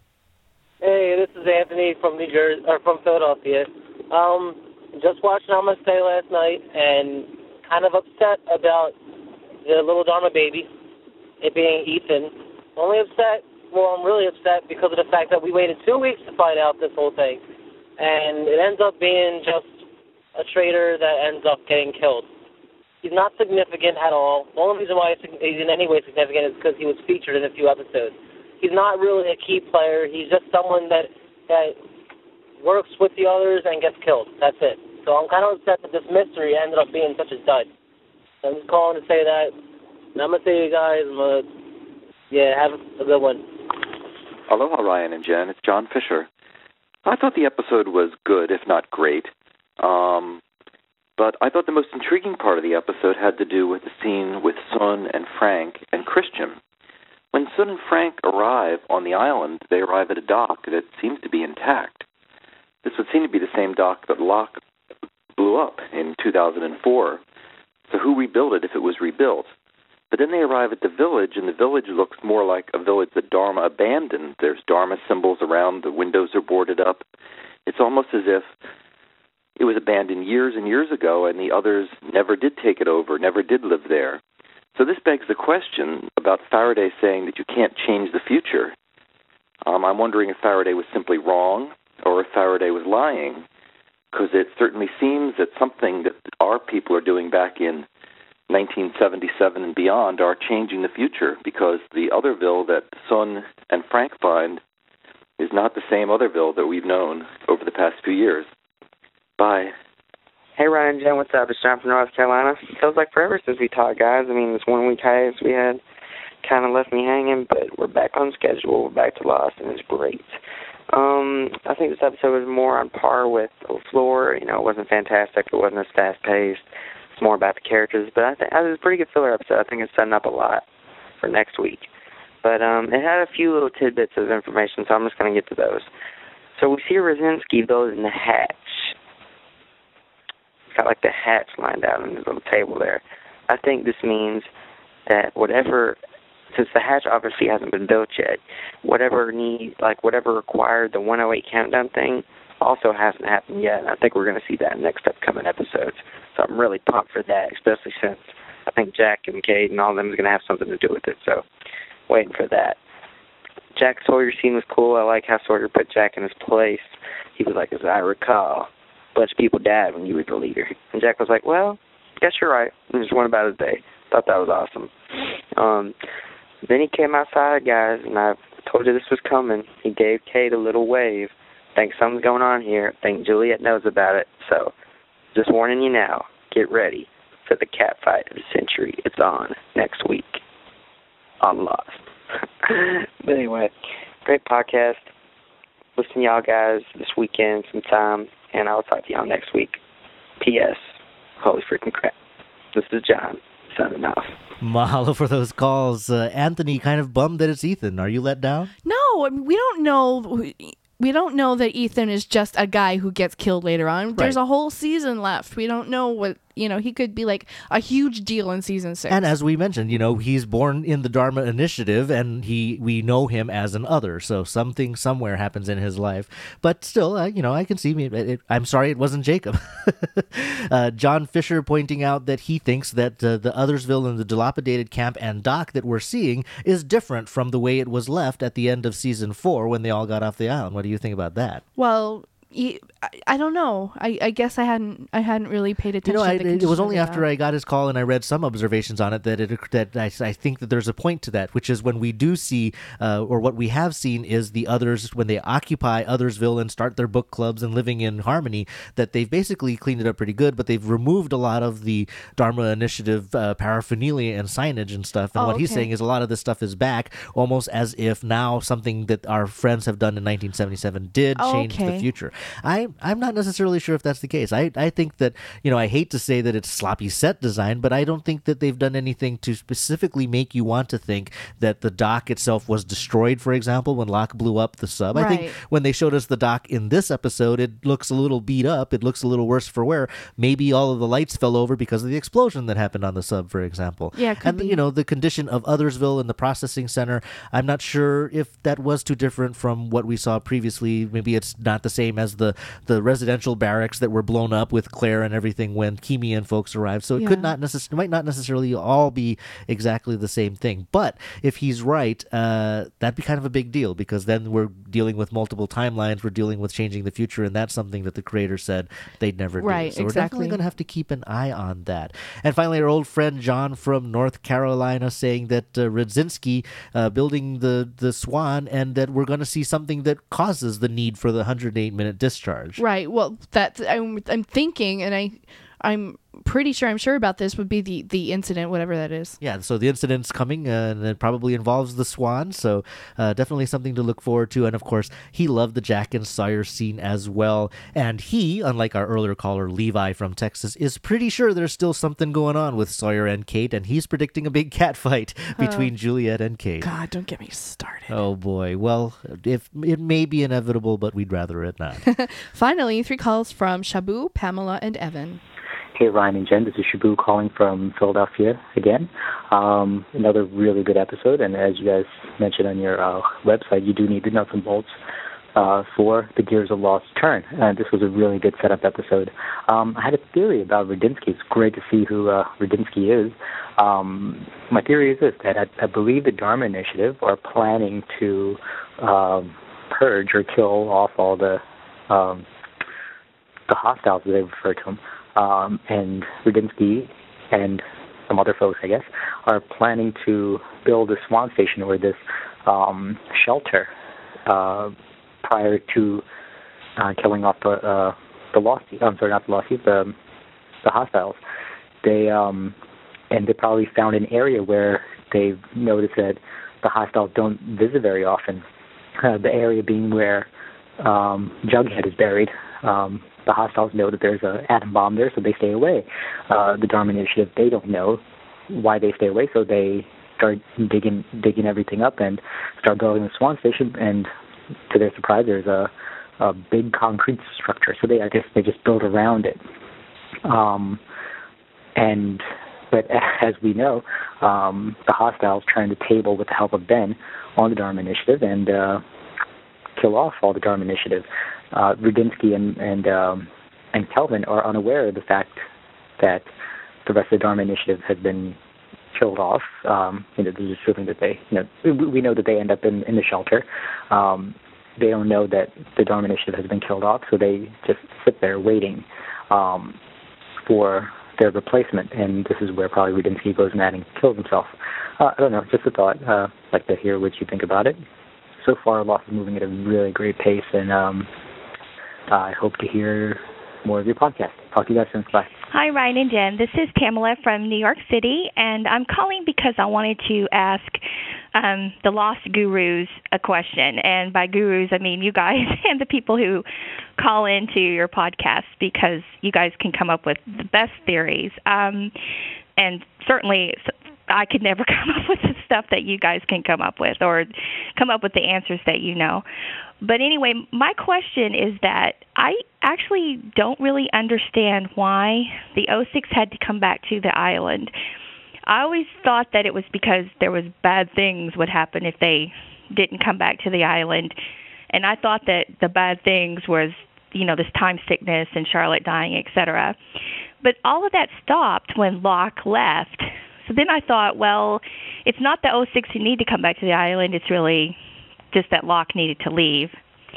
Hey, this is Anthony from New Jersey, or from Philadelphia. Um, just watched Namaste last night and kind of upset about the little Dharma baby, it being Ethan. Only upset, well, I'm really upset because of the fact that we waited two weeks to find out this whole thing. And it ends up being just a traitor that ends up getting killed. He's not significant at all. The only reason why he's in any way significant is because he was featured in a few episodes. He's not really a key player. He's just someone that that works with the others and gets killed. That's it. So I'm kind of upset that this mystery ended up being such a dud. I'm just calling to say that. Namaste, you guys. I'm gonna, yeah, have a good one. Aloha, Ryan and Jen. It's John Fisher. I thought the episode was good, if not great. Um, but I thought the most intriguing part of the episode had to do with the scene with Sun and Frank and Christian. When Sun and Frank arrive on the island, they arrive at a dock that seems to be intact. This would seem to be the same dock that Locke blew up in two thousand four. So who rebuilt it if it was rebuilt? But then they arrive at the village, and the village looks more like a village that Dharma abandoned. There's Dharma symbols around, the windows are boarded up. It's almost as if it was abandoned years and years ago, and the others never did take it over, never did live there. So this begs the question about Faraday saying that you can't change the future. Um, I'm wondering if Faraday was simply wrong, or if Faraday was lying, because it certainly seems that something that our people are doing back in nineteen seventy-seven and beyond are changing the future, because the Otherville that Sun and Frank find is not the same Otherville that we've known over the past few years. Bye. Hey, Ryan and Jen, what's up? It's John from North Carolina. Feels like forever since we talked, guys. I mean, this one week hiatus we had kind of left me hanging, but we're back on schedule. We're back to Lost, and it's great. Um, I think this episode was more on par with Floor. You know, it wasn't fantastic. It wasn't as fast-paced. It's more about the characters. But I think it was a pretty good filler episode. I think it's setting up a lot for next week. But um, it had a few little tidbits of information, so I'm just going to get to those. So we see Rosinski building the hatch. He's got like the hatch lined out on his little table there. I think this means that whatever, since the hatch obviously hasn't been built yet, whatever need, like whatever required the one oh eight countdown thing also hasn't happened yet. And I think we're going to see that in next upcoming episodes. So I'm really pumped for that, especially since I think Jack and Kate and all of them is going to have something to do with it. So waiting for that. Jack Sawyer scene was cool. I like how Sawyer put Jack in his place. He was like, as I recall, a bunch of people died when you were the leader. And Jack was like, well, guess you're right. And just went about his day. Thought that was awesome. Um, then he came outside, guys, and I told you this was coming. He gave Kate a little wave. Think something's going on here. Think Juliet knows about it. So just warning you now, get ready for the cat fight of the century. It's on next week on Lost. But anyway, great podcast. Listen to y'all guys this weekend sometime, and I'll talk to y'all next week. P S. Holy freaking crap. This is John, signing off. Mahalo for those calls. Uh, Anthony kind of bummed that it's Ethan. Are you let down? No, I mean, we don't know. We don't know that Ethan is just a guy who gets killed later on. Right. There's a whole season left. We don't know what, you know, he could be like a huge deal in season six. And as we mentioned, you know, he's born in the Dharma Initiative, and he we know him as an other. So something somewhere happens in his life. But still, uh, you know, I can see me. It, it, I'm sorry it wasn't Jacob. uh, John Fisher pointing out that he thinks that uh, the Othersville and the dilapidated camp and dock that we're seeing is different from the way it was left at the end of season four when they all got off the island. What do you think about that? Well, I, I don't know. I, I guess I hadn't I hadn't really paid attention. You know, I, to the it was only of after I got his call and I read some observations on it that it that I, I think that there's a point to that, which is when we do see, uh, or what we have seen is the others when they occupy Othersville and start their book clubs and living in harmony, that they've basically cleaned it up pretty good, but they've removed a lot of the Dharma Initiative uh, paraphernalia and signage and stuff. And oh, what okay. he's saying is a lot of this stuff is back, almost as if now something that our friends have done in nineteen seventy-seven did oh, change okay. the future. I I'm not necessarily sure if that's the case. I, I think that, you know, I hate to say that it's sloppy set design, but I don't think that they've done anything to specifically make you want to think that the dock itself was destroyed, for example, when Locke blew up the sub. Right. I think when they showed us the dock in this episode, it looks a little beat up. It looks a little worse for wear. Maybe all of the lights fell over because of the explosion that happened on the sub, for example. Yeah, it could and, be. you know, the condition of Othersville and the processing center, I'm not sure if that was too different from what we saw previously. Maybe it's not the same as the, the residential barracks that were blown up with Claire and everything when Kimi and folks arrived. So it Yeah. could not necessarily, might not necessarily all be exactly the same thing. But if he's right, uh, that'd be kind of a big deal, because then we're dealing with multiple timelines. We're dealing with changing the future, and that's something that the creator said they'd never Right, do. So we're exactly. definitely going to have to keep an eye on that. And finally, our old friend John from North Carolina saying that uh, Radzinski uh, building the, the Swan, and that we're going to see something that causes the need for the one hundred eight minute discharge. Right. Well, that I'm I'm thinking, and I I'm pretty sure, I'm sure about this, would be the, the incident, whatever that is. Yeah, so the incident's coming, uh, and it probably involves the Swan, so uh, definitely something to look forward to. And of course, he loved the Jack and Sawyer scene as well. And he, unlike our earlier caller, Levi from Texas, is pretty sure there's still something going on with Sawyer and Kate, and he's predicting a big cat fight between uh, Juliet and Kate. God, don't get me started. Oh boy. Well, if it may be inevitable, but we'd rather it not. Finally, three calls from Shabu, Pamela, and Evan. Hey, Ryan and Jen, this is Shabu calling from Philadelphia again. Um, another really good episode, and as you guys mentioned on your uh, website, you do need the nuts and bolts uh, for the Gears of Lost turn, and this was a really good setup episode. Um, I had a theory about Rudinsky. It's great to see who uh, Rudinsky is. Um, my theory is this, that I, I believe the Dharma Initiative are planning to um, purge or kill off all the um, the hostiles, as they refer to them. Um, and Rudinsky and some other folks, I guess, are planning to build a Swan Station or this um, shelter uh, prior to uh, killing off the uh, the Losties. I'm sorry, not the Losties, the the hostiles. They um, and they probably found an area where they've noticed that the hostiles don't visit very often. Uh, the area being where um, Jughead is buried. Um, the hostiles know that there's an atom bomb there, so they stay away. Uh, the Dharma Initiative, they don't know why they stay away, so they start digging digging everything up and start building the Swan Station. And to their surprise, there's a, a big concrete structure. So they, I guess, they just build around it. Um, and but as we know, um, the hostiles trying to table with the help of Ben on the Dharma Initiative and uh, kill off all the Dharma Initiative. Uh, Rudinsky and and, um, and Kelvin are unaware of the fact that the rest of the Dharma Initiative has been killed off. Um, you know, they're assuming that they, you know, we, we know that they end up in, in the shelter. Um, they don't know that the Dharma Initiative has been killed off, so they just sit there waiting um, for their replacement. And this is where probably Rudinsky goes mad and kills himself. Uh, I don't know, just a thought. Uh, I'd like to hear what you think about it. So far, Lost is moving at a really great pace, and um, I hope to hear more of your podcast. Talk to you guys soon. Bye. Hi, Ryan and Jen. This is Pamela from New York City, and I'm calling because I wanted to ask um, the Lost Gurus a question. And by gurus, I mean you guys and the people who call into your podcast, because you guys can come up with the best theories. Um, and certainly I could never come up with the stuff that you guys can come up with, or come up with the answers that you know. But anyway, my question is that I actually don't really understand why the O six had to come back to the island. I always thought that it was because there was bad things would happen if they didn't come back to the island. And I thought that the bad things was, you know, this time sickness and Charlotte dying, et cetera. But all of that stopped when Locke left. So then I thought, well, it's not the O six who need to come back to the island. It's really just that Locke needed to leave.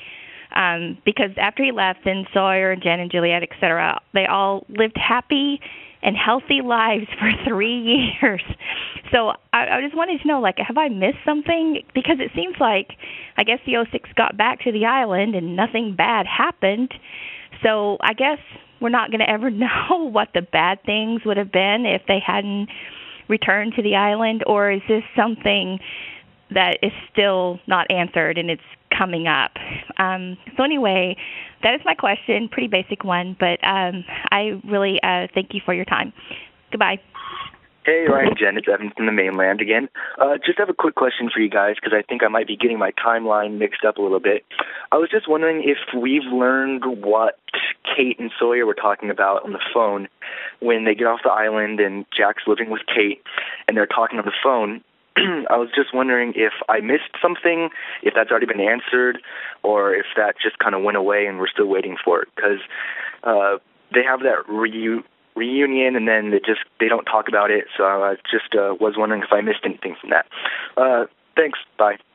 Um, because after he left, then Sawyer and Jen and Juliet, et cetera, they all lived happy and healthy lives for three years. So I, I just wanted to know, like, have I missed something? Because it seems like, I guess the O six got back to the island and nothing bad happened. So I guess we're not going to ever know what the bad things would have been if they hadn't returned to the island. Or is this something that is still not answered and it's coming up? Um, so anyway, that is my question. Pretty basic one, but um, I really uh, thank you for your time. Goodbye. Hey, Ryan and Jen, it's Evan from the mainland again. Uh, just have a quick question for you guys, because I think I might be getting my timeline mixed up a little bit. I was just wondering if we've learned what Kate and Sawyer were talking about on the phone when they get off the island and Jack's living with Kate and they're talking on the phone. I was just wondering if I missed something, if that's already been answered, or if that just kind of went away and we're still waiting for it. Because uh, they have that reu- reunion, and then they just they don't talk about it. So I just uh, was wondering if I missed anything from that. Uh, thanks. Bye.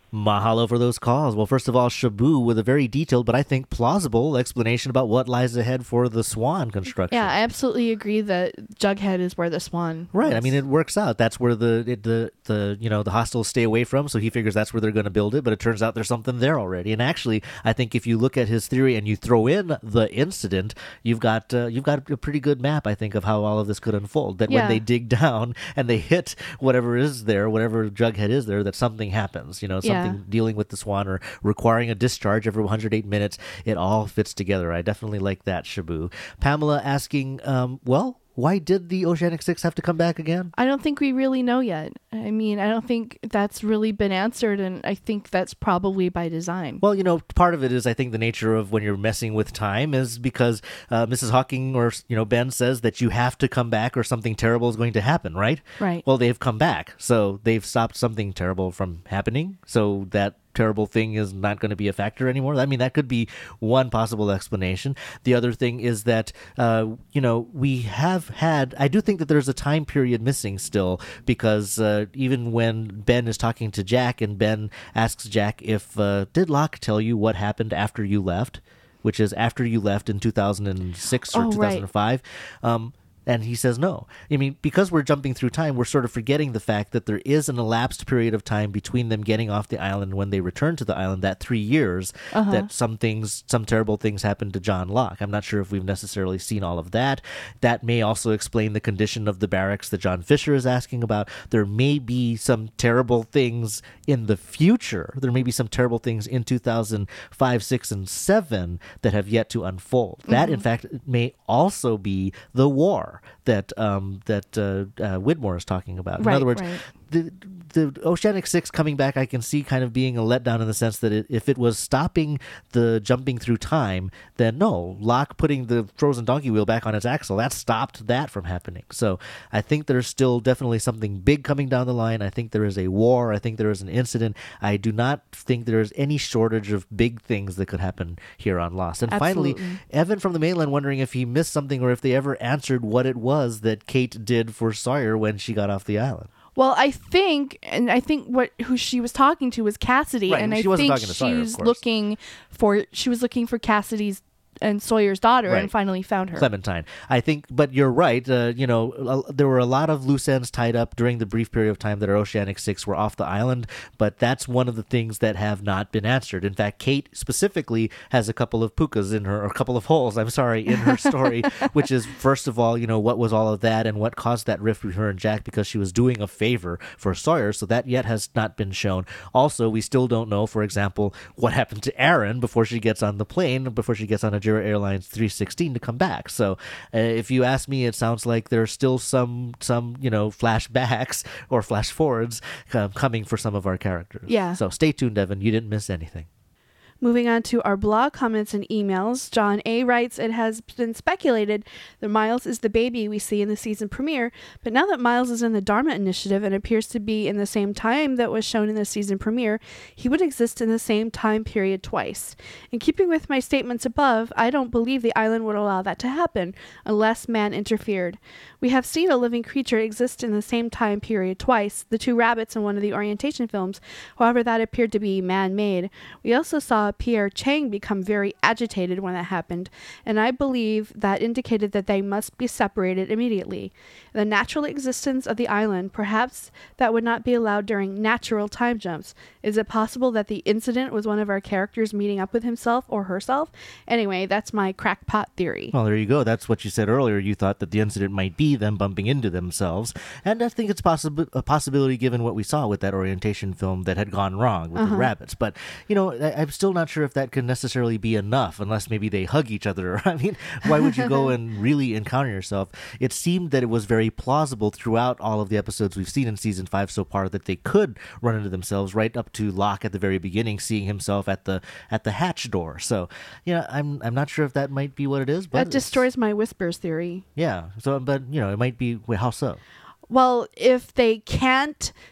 Mahalo for those calls. Well, first of all, Shabu with a very detailed, but I think plausible explanation about what lies ahead for the Swan construction. Yeah, I absolutely agree that Jughead is where the Swan Right. was. I mean, it works out. That's where the it, the the you know the hostiles stay away from. So he figures that's where they're going to build it. But it turns out there's something there already. And actually, I think if you look at his theory and you throw in the incident, you've got uh, you've got a pretty good map, I think, of how all of this could unfold. That Yeah. when they dig down and they hit whatever is there, whatever Jughead is there, that something happens. You know, something Yeah. dealing with the Swan or requiring a discharge every one hundred eight minutes. It all fits together. I definitely like that, Shabu. Pamela asking, um, well, why did the Oceanic Six have to come back again? I don't think we really know yet. I mean, I don't think that's really been answered, and I think that's probably by design. Well, you know, part of it is I think the nature of when you're messing with time is because uh, Missus Hawking or, you know, Ben says that you have to come back or something terrible is going to happen, right? Right. Well, they've come back, so they've stopped something terrible from happening, so that terrible thing is not going to be a factor anymore. I mean, that could be one possible explanation. The other thing is that, uh, you know, we have had, I do think that there's a time period missing still, because uh, even when Ben is talking to Jack and Ben asks Jack if, uh, did Locke tell you what happened after you left, which is after you left in two thousand six or Oh, two thousand five, right. um, and he says no. I mean, because we're jumping through time, we're sort of forgetting the fact that there is an elapsed period of time between them getting off the island and when they return to the island, that three years, Uh-huh. that some things, some terrible things happened to John Locke. I'm not sure if we've necessarily seen all of that. That may also explain the condition of the barracks that John Fisher is asking about. There may be some terrible things in the future. There may be some terrible things in two thousand five, six, and seven that have yet to unfold. That, in Mhm. fact, may also be the war that um, that uh, uh, Widmore is talking about. In Right, other words, right. the the Oceanic Six coming back, I can see kind of being a letdown in the sense that it, if it was stopping the jumping through time, then no, Locke putting the frozen donkey wheel back on its axle, that stopped that from happening. So I think there's still definitely something big coming down the line. I think there is a war. I think there is an incident. I do not think there is any shortage of big things that could happen here on Lost. And finally, Absolutely. Evan from the mainland wondering if he missed something or if they ever answered what it was that Kate did for Sawyer when she got off the island. Well, I think, and I think what who she was talking to was Cassidy, Right, and she I wasn't think talking to Sawyer, of she's course. looking for she was looking for Cassidy's and Sawyer's daughter, Right. and finally found her. Clementine. I think, but you're right. Uh, you know, uh, there were a lot of loose ends tied up during the brief period of time that our Oceanic Six were off the island, but that's one of the things that have not been answered. In fact, Kate specifically has a couple of pukas in her, or a couple of holes, I'm sorry, in her story, which is, first of all, you know, what was all of that and what caused that rift between her and Jack because she was doing a favor for Sawyer, so that yet has not been shown. Also, we still don't know, for example, what happened to Aaron before she gets on the plane, before she gets on a Jira Airlines three sixteen to come back. So uh, if you ask me, it sounds like there's still some, some you know, flashbacks or flash forwards uh, coming for some of our characters. Yeah. So stay tuned, Evan. You didn't miss anything. Moving on to our blog comments and emails, John A. writes, it has been speculated that Miles is the baby we see in the season premiere, but now that Miles is in the Dharma Initiative and appears to be in the same time that was shown in the season premiere, he would exist in the same time period twice. In keeping with my statements above, I don't believe the island would allow that to happen, unless man interfered. We have seen a living creature exist in the same time period twice, the two rabbits in one of the orientation films, however that appeared to be man-made. We also saw Pierre Chang become very agitated when that happened, and I believe that indicated that they must be separated immediately. The natural existence of the island, perhaps that would not be allowed during natural time jumps. Is it possible that the incident was one of our characters meeting up with himself or herself? Anyway, that's my crackpot theory. Well, there you go. That's what you said earlier. You thought that the incident might be them bumping into themselves. And I think it's possib- a possibility given what we saw with that orientation film that had gone wrong with Uh-huh. the rabbits. But, you know, I- I'm still not sure if that could necessarily be enough unless maybe they hug each other. I mean, why would you go and really encounter yourself? It seemed that it was very plausible throughout all of the episodes we've seen in season five so far that they could run into themselves right up to Locke at the very beginning, seeing himself at the at the hatch door. So, you know, I'm I'm not sure if that might be what it is, but That destroys my whispers theory. yeah. So, but you know, it might be. Wait, how so? Well, if they can't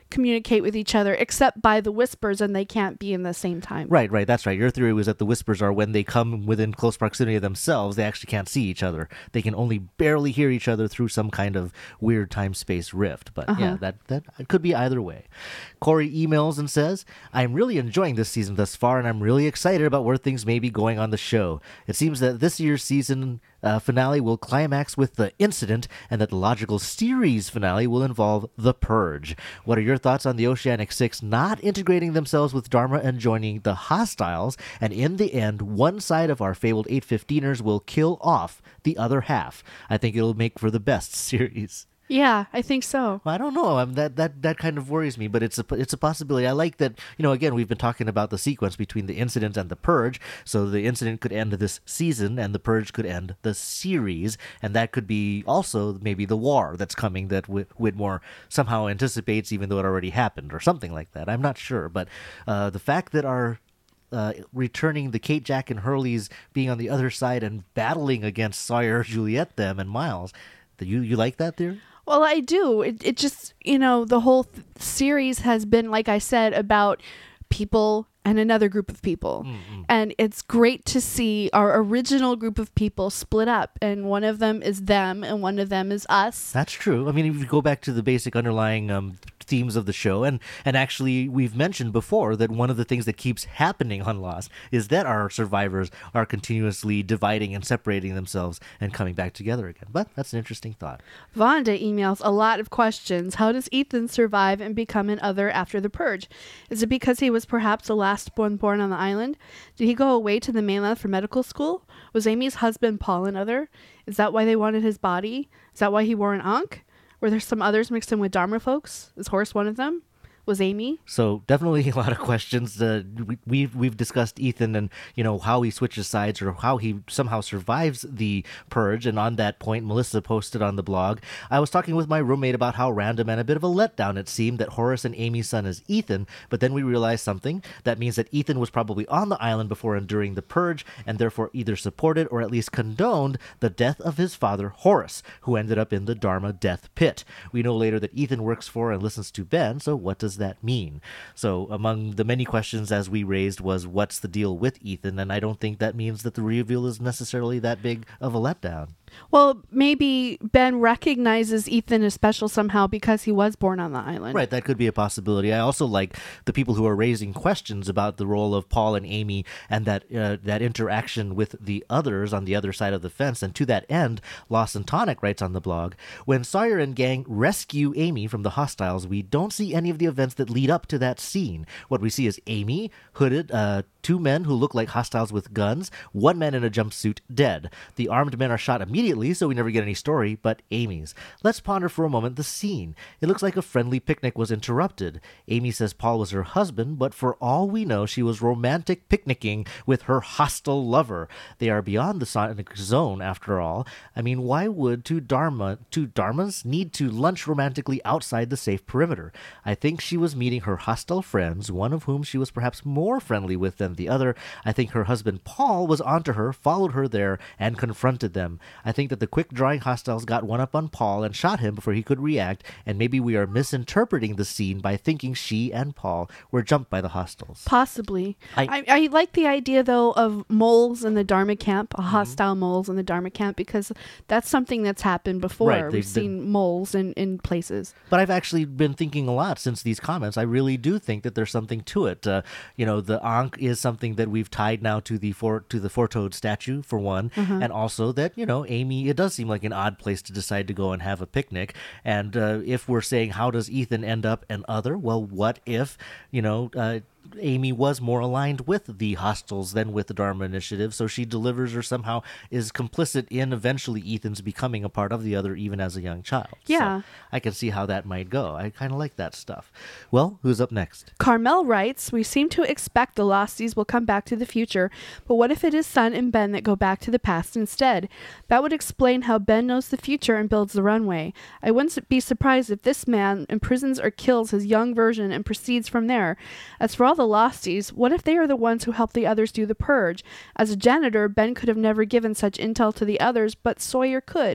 communicate with each other except by the whispers, and they can't be in the same time. Right, right. That's right. Your theory was that the whispers are when they come within close proximity of themselves, they actually can't see each other. They can only barely hear each other through some kind of weird time-space rift. But Uh-huh. yeah, that, that it could be either way. Corey emails and says, I'm really enjoying this season thus far, and I'm really excited about where things may be going on the show. It seems that this year's season uh, finale will climax with the incident, and that the logical series finale will involve the Purge. What are your thoughts on the Oceanic Six not integrating themselves with Dharma and joining the hostiles, and in the end, one side of our fabled eight fifteeners will kill off the other half? I think it'll make for the best series. Yeah, I think so. I don't know. Um, that that that kind of worries me, but it's a it's a possibility. I like that. You know, again, we've been talking about the sequence between the incident and the Purge. So the incident could end this season, and the Purge could end the series, and that could be also maybe the war that's coming that Whit- Whitmore somehow anticipates, even though it already happened, or something like that. I'm not sure, but uh, the fact that our Uh, returning the Kate, Jack, and Hurleys being on the other side and battling against Sawyer, Juliet, them, and Miles. Do you you like that theory? Well, I do. It it just, you know, the whole th- series has been, like I said, about people and another group of people. Mm-hmm. And it's great to see our original group of people split up, and one of them is them and one of them is us. That's true. I mean, if you go back to the basic underlying um, themes of the show, and, and actually we've mentioned before that one of the things that keeps happening on Lost is that our survivors are continuously dividing and separating themselves and coming back together again. But that's an interesting thought. Vonda emails a lot of questions. How does Ethan survive and become an other after the Purge? Is it because he was perhaps the last one born on the island? Did he go away to the mainland for medical school? Was Amy's husband Paul an other? Is that why they wanted his body? Is that why he wore an ankh? Were there some others mixed in with Dharma folks? Is Horace one of them? Was Amy? So definitely a lot of questions. Uh, we, we've we've discussed Ethan and you know how he switches sides or how he somehow survives the Purge. And on that point, Melissa posted on the blog, I was talking with my roommate about how random and a bit of a letdown it seemed that Horace and Amy's son is Ethan, but then we realized something. That means that Ethan was probably on the island before and during the Purge, and therefore either supported or at least condoned the death of his father Horace, who ended up in the Dharma death pit. We know later that Ethan works for and listens to Ben, so what does that mean? So among the many questions as we raised was, what's the deal with Ethan? And I don't think that means that the reveal is necessarily that big of a letdown. Well, maybe Ben recognizes Ethan as special somehow because he was born on the island. Right, that could be a possibility. I also like the people who are raising questions about the role of Paul and Amy and that uh, that interaction with the others on the other side of the fence. And to that end, Lost and Tonic writes on the blog, when Sawyer and gang rescue Amy from the hostiles, we don't see any of the events that lead up to that scene. What we see is Amy, hooded, uh, two men who look like hostiles with guns, one man in a jumpsuit, dead. The armed men are shot immediately, so we never get any story but Amy's. Let's ponder for a moment the scene. It looks like a friendly picnic was interrupted. Amy says Paul was her husband, but for all we know, she was romantic picnicking with her hostile lover. They are beyond the sonic zone, after all. I mean, why would two Dharma, two Dharmas need to lunch romantically outside the safe perimeter? I think she was meeting her hostile friends, one of whom she was perhaps more friendly with than the other. I think her husband Paul was onto her, followed her there, and confronted them. I think that the quick-drawing hostiles got one up on Paul and shot him before he could react, and maybe we are misinterpreting the scene by thinking she and Paul were jumped by the hostiles. Possibly. I- I, I like the idea, though, of moles in the Dharma camp, hostile moles in the Dharma camp, because that's something that's happened before. Right, We've they've seen moles in, in places. But I've actually been thinking a lot since these comments. I really do think that there's something to it. Uh, you know, the Ankh is something that we've tied now to the four to the four-toed statue, for one, Mhm. and also that, you know, Amy, it does seem like an odd place to decide to go and have a picnic. And uh, if we're saying, how does Ethan end up an other? Well, what if, you know, uh, Amy was more aligned with the hostiles than with the Dharma Initiative, so she delivers or somehow is complicit in eventually Ethan's becoming a part of the other, even as a young child. Yeah. So I can see how that might go. I kind of like that stuff. Well, who's up next? Carmel writes, we seem to expect the Losties will come back to the future, but what if it is Sun and Ben that go back to the past instead? That would explain how Ben knows the future and builds the runway. I wouldn't be surprised if this man imprisons or kills his young version and proceeds from there. As for all the Losties, what if they are the ones who help the others do the purge? As a janitor, Ben could have never given such intel to the others, but Sawyer could.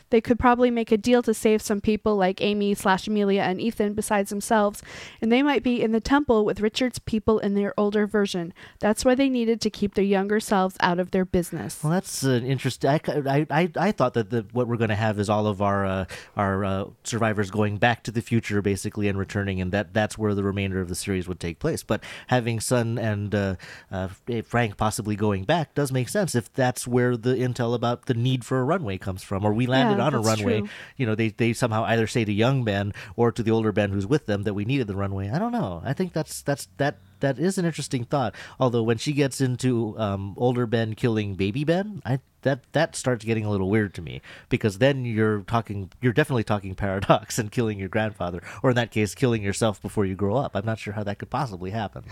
They could probably make a deal to save some people like Amy slash Amelia and Ethan besides themselves, and they might be in the temple with Richard's people in their older version. That's why they needed to keep their younger selves out of their business. Well, that's an interesting. I, I, I, I thought that the, what we're going to have is all of our uh, our uh, survivors going back to the future, basically, and returning, and that that's where the remainder of the series would take place. But having Sun and uh, uh, Frank possibly going back does make sense if that's where the intel about the need for a runway comes from, or we landed Yeah, on a that's runway. true. You know, they they somehow either say to young Ben or to the older Ben who's with them that we needed the runway. I don't know. I think that's that's that. That is an interesting thought. Although when she gets into um, older Ben killing baby Ben, I that that starts getting a little weird to me, because then you're talking, you're definitely talking paradox and killing your grandfather, or in that case, killing yourself before you grow up. I'm not sure how that could possibly happen.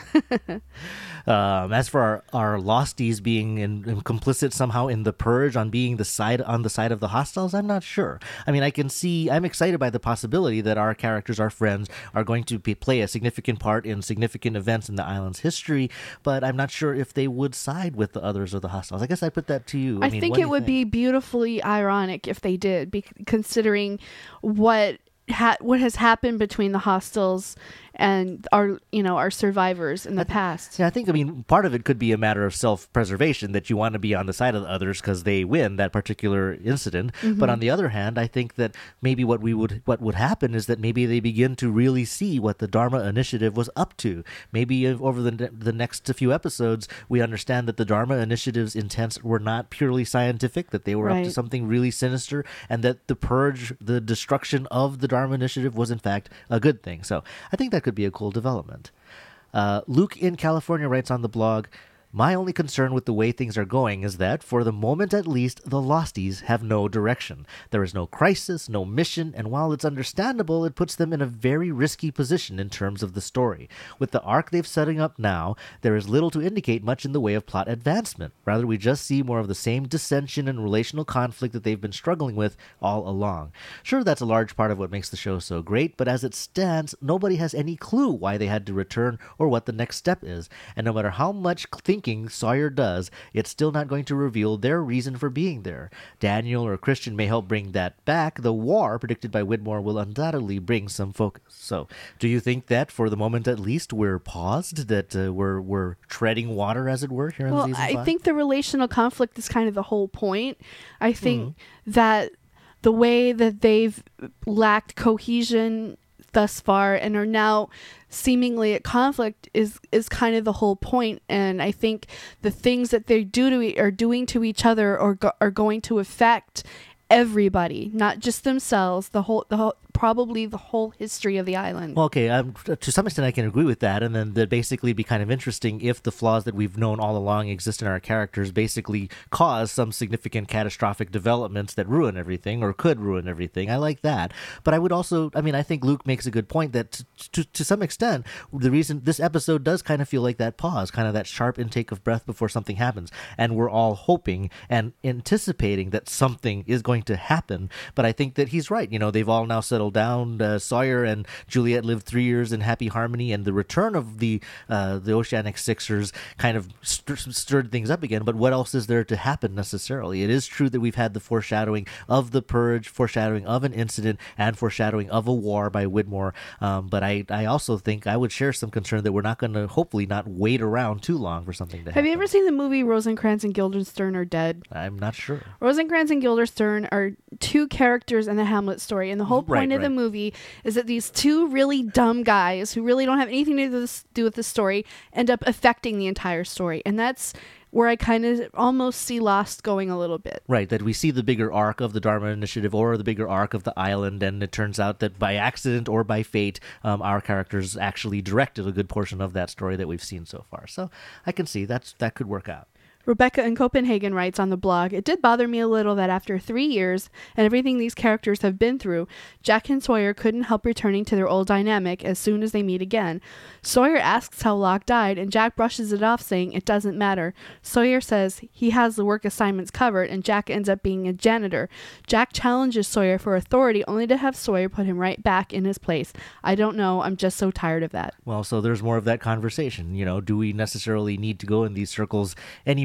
um, as for our, our losties being in, in complicit somehow in the purge, on being the side on the side of the hostiles, I'm not sure. I mean, I can see, I'm excited by the possibility that our characters, our friends, are going to be, play a significant part in significant events in the island's history, but I'm not sure if they would side with the others or the hostiles. I guess I put that to you. I, I, mean, think what do it you would be beautifully ironic if they did, be- considering what ha- what has happened between the hostiles and our, you know, our survivors in the past. Yeah, I think, I mean, part of it could be a matter of self-preservation, that you want to be on the side of the others because they win that particular incident. Mhm. But on the other hand, I think that maybe what we would what would happen is that maybe they begin to really see what the Dharma Initiative was up to. Maybe if over the the next few episodes, we understand that the Dharma Initiative's intents were not purely scientific, that they were up to Right. something really sinister, and that the purge, the destruction of the Dharma Initiative was in fact a good thing. So I think that could be a cool development. Uh, Luke in California writes on the blog, "My only concern with the way things are going is that, for the moment at least, the Losties have no direction. There is no crisis, no mission, and while it's understandable, it puts them in a very risky position in terms of the story. With the arc they've setting up now, there is little to indicate much in the way of plot advancement. Rather, we just see more of the same dissension and relational conflict that they've been struggling with all along. Sure, that's a large part of what makes the show so great, but as it stands, nobody has any clue why they had to return or what the next step is, and no matter how much thinking Sawyer does, it's still not going to reveal their reason for being there. Daniel or Christian may help bring that back. The war predicted by Widmore will undoubtedly bring some focus. So, do you think that, for the moment at least, we're paused, that uh, we're we're treading water, as it were, here in Well, season I five? think the relational conflict is kind of the whole point. I think Mm-hmm. that the way that they've lacked cohesion thus far and are now seemingly at conflict is is kind of the whole point. And I think the things that they do to e- are doing to each other or go- are going to affect everybody, not just themselves, the whole the whole probably the whole history of the island. Well, okay, um, to some extent I can agree with that, and then that'd basically be kind of interesting if the flaws that we've known all along exist in our characters basically cause some significant catastrophic developments that ruin everything, or could ruin everything. I like that. But I would also, I mean, I think Luke makes a good point that to, to, to some extent, the reason this episode does kind of feel like that pause, kind of that sharp intake of breath before something happens, and we're all hoping and anticipating that something is going to happen. But I think that he's right. You know, they've all now settled down. Uh, Sawyer and Juliet lived three years in happy harmony, and the return of the uh, the Oceanic Sixers kind of st- stirred things up again. But what else is there to happen necessarily? It is true that we've had the foreshadowing of the purge, foreshadowing of an incident, and foreshadowing of a war by Widmore. Um, but I, I also think I would share some concern that we're not going to, hopefully not wait around too long for something to happen. Have you ever seen the movie Rosencrantz and Guildenstern Are Dead? I'm not sure. Rosencrantz and Guildenstern are two characters in the Hamlet story, and the whole Right, point of the right. movie is that these two really dumb guys who really don't have anything to do with, this, do with the story end up affecting the entire story, and that's where I kind of almost see Lost going a little bit. Right, that we see the bigger arc of the Dharma Initiative or the bigger arc of the island, and it turns out that by accident or by fate, um, our characters actually directed a good portion of that story that we've seen so far. So I can see that's that could work out. Rebecca in Copenhagen writes on the blog, "It did bother me a little that after three years and everything these characters have been through, Jack and Sawyer couldn't help returning to their old dynamic as soon as they meet again. Sawyer asks how Locke died, and Jack brushes it off, saying it doesn't matter. Sawyer says he has the work assignments covered, and Jack ends up being a janitor. Jack challenges Sawyer for authority, only to have Sawyer put him right back in his place. I don't know, I'm just so tired of that." Well, so there's more of that conversation. You know, do we necessarily need to go in these circles anymore?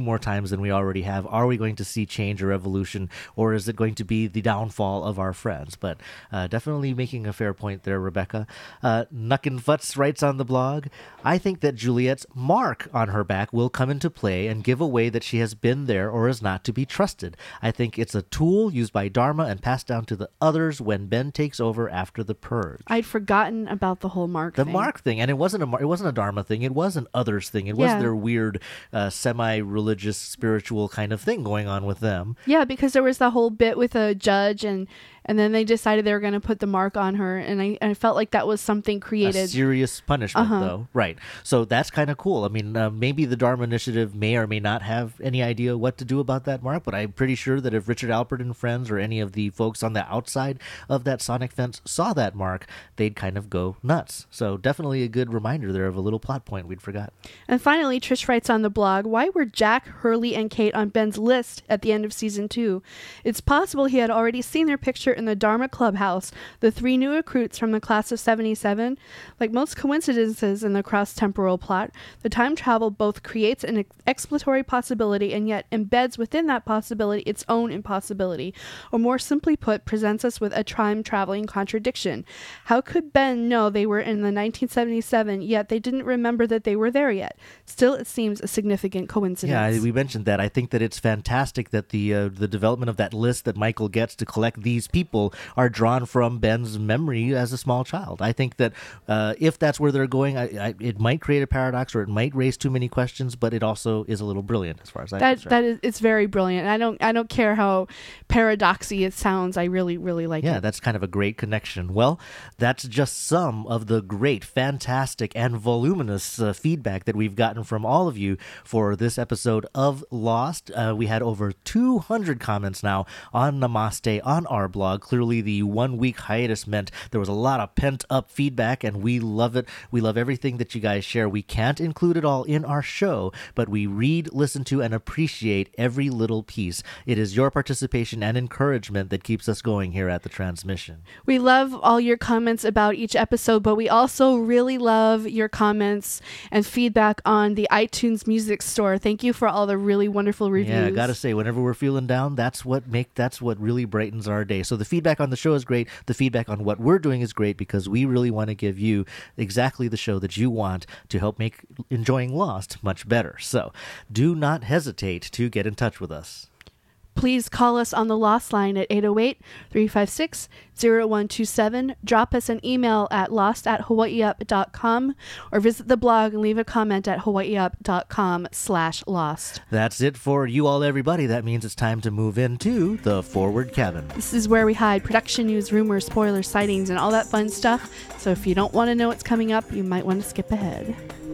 more times than we already have. Are we going to see change or evolution, or is it going to be the downfall of our friends? But uh, definitely making a fair point there, Rebecca. Uh, Nuckin Futz writes on the blog, I think that Juliet's mark on her back will come into play and give away that she has been there or is not to be trusted. I think it's a tool used by Dharma and passed down to the others when Ben takes over after the purge. I'd forgotten about the whole mark The thing. mark thing, and it wasn't a mar- it wasn't a Dharma thing. It was an others thing. It was Yeah. their weird, uh, semi-religious, spiritual kind of thing going on with them. Yeah, because there was the whole bit with a judge, and and then they decided they were going to put the mark on her, and I, I felt like that was something created. A serious punishment, Uh-huh. though. Right. So that's kind of cool. I mean, uh, maybe the Dharma Initiative may or may not have any idea what to do about that mark, but I'm pretty sure that if Richard Alpert and friends or any of the folks on the outside of that sonic fence saw that mark, they'd kind of go nuts. So definitely a good reminder there of a little plot point we'd forgot. And finally, Trish writes on the blog, why were Jack, Hurley, and Kate on Ben's list at the end of season two? It's possible he had already seen their picture in the Dharma Clubhouse, the three new recruits from the class of seventy-seven. Like most coincidences in the cross-temporal plot, the time travel both creates an ex- exploratory possibility and yet embeds within that possibility its own impossibility, or more simply put, presents us with a time-traveling contradiction. How could Ben know they were in the nineteen seventy-seven, yet they didn't remember that they were there yet? Still, it seems a significant coincidence. Yeah, we mentioned that. I think that it's fantastic that the uh, the development of that list that Michael gets to collect these people are drawn from Ben's memory as a small child. I think that uh, if that's where they're going, I, I, it might create a paradox or it might raise too many questions, but it also is a little brilliant as far as I'm that concerned. that is it's very brilliant. I don't I don't care how paradoxy it sounds. I really really like Yeah, it. that's kind of a great connection. Well, that's just some of the great, fantastic, and voluminous uh, feedback that we've gotten from all of you for this episode of Lost. Uh, we had over two hundred comments now on Namaste on our blog. Clearly, the one-week hiatus meant there was a lot of pent-up feedback, and we love it. We love everything that you guys share. We can't include it all in our show, but we read, listen to, and appreciate every little piece. It is your participation and encouragement that keeps us going here at the transmission. We love all your comments about each episode, but we also really love your comments and feedback on the iTunes Music Store. Thank you for all the really wonderful reviews. Yeah, I gotta say, whenever we're feeling down, that's what make that's what really brightens our day. So the feedback on the show is great. The feedback on what we're doing is great because we really want to give you exactly the show that you want to help make enjoying Lost much better. So do not hesitate to get in touch with us. Please call us on the Lost line at eight oh eight, three five six, oh one two seven. Drop us an email at lost at hawaiiup dot com or visit the blog and leave a comment at hawaiiup.com slash lost. That's it for you all, everybody. That means it's time to move into the Forward Cabin. This is where we hide production news, rumors, spoilers, sightings, and all that fun stuff. So if you don't want to know what's coming up, you might want to skip ahead.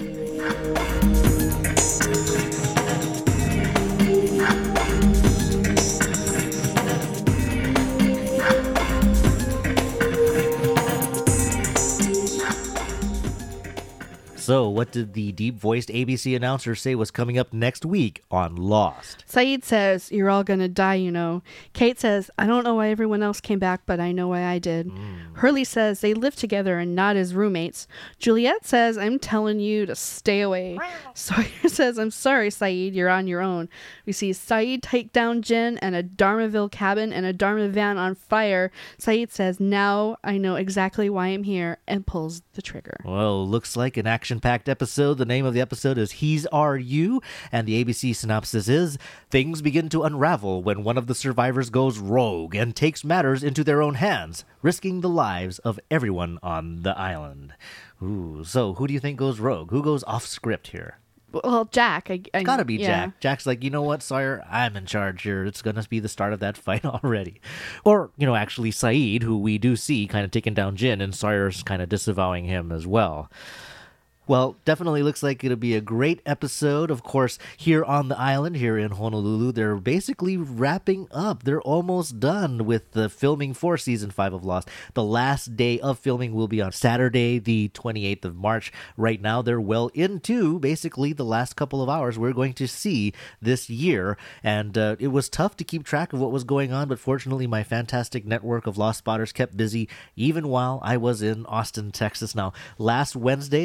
So, what did the deep-voiced A B C announcer say was coming up next week on Lost? Saeed says, you're all going to die, you know. Kate says, I don't know why everyone else came back, but I know why I did. Mm. Hurley says they live together and not as roommates. Juliet says, I'm telling you to stay away. Sawyer says, I'm sorry, Saeed, you're on your own. We see Saeed take down Jen and a Dharmaville cabin and a Dharma van on fire. Saeed says, now I know exactly why I'm here, and pulls the trigger. Well, looks like an action-packed episode. The name of the episode is He's Are You, and the A B C synopsis is, things begin to unravel when one of the survivors goes rogue and takes matters into their own hands, risking the lives of everyone on the island. Ooh, so who do you think goes rogue? Who goes off script here? Well, Jack. I, I, it's gotta be yeah. Jack. Jack's like, you know what, Sawyer? I'm in charge here. It's gonna be the start of that fight already. Or, you know, actually Saeed, who we do see kind of taking down Jin, and Sawyer's kind of disavowing him as well. Well, definitely looks like it'll be a great episode. Of course, here on the island, here in Honolulu, they're basically wrapping up. They're almost done with the filming for Season five of Lost. The last day of filming will be on Saturday, the twenty-eighth of March. Right now, they're well into, basically, the last couple of hours we're going to see this year. And uh, it was tough to keep track of what was going on, but fortunately, my fantastic network of Lost spotters kept busy, even while I was in Austin, Texas. Now, last Wednesday, they were at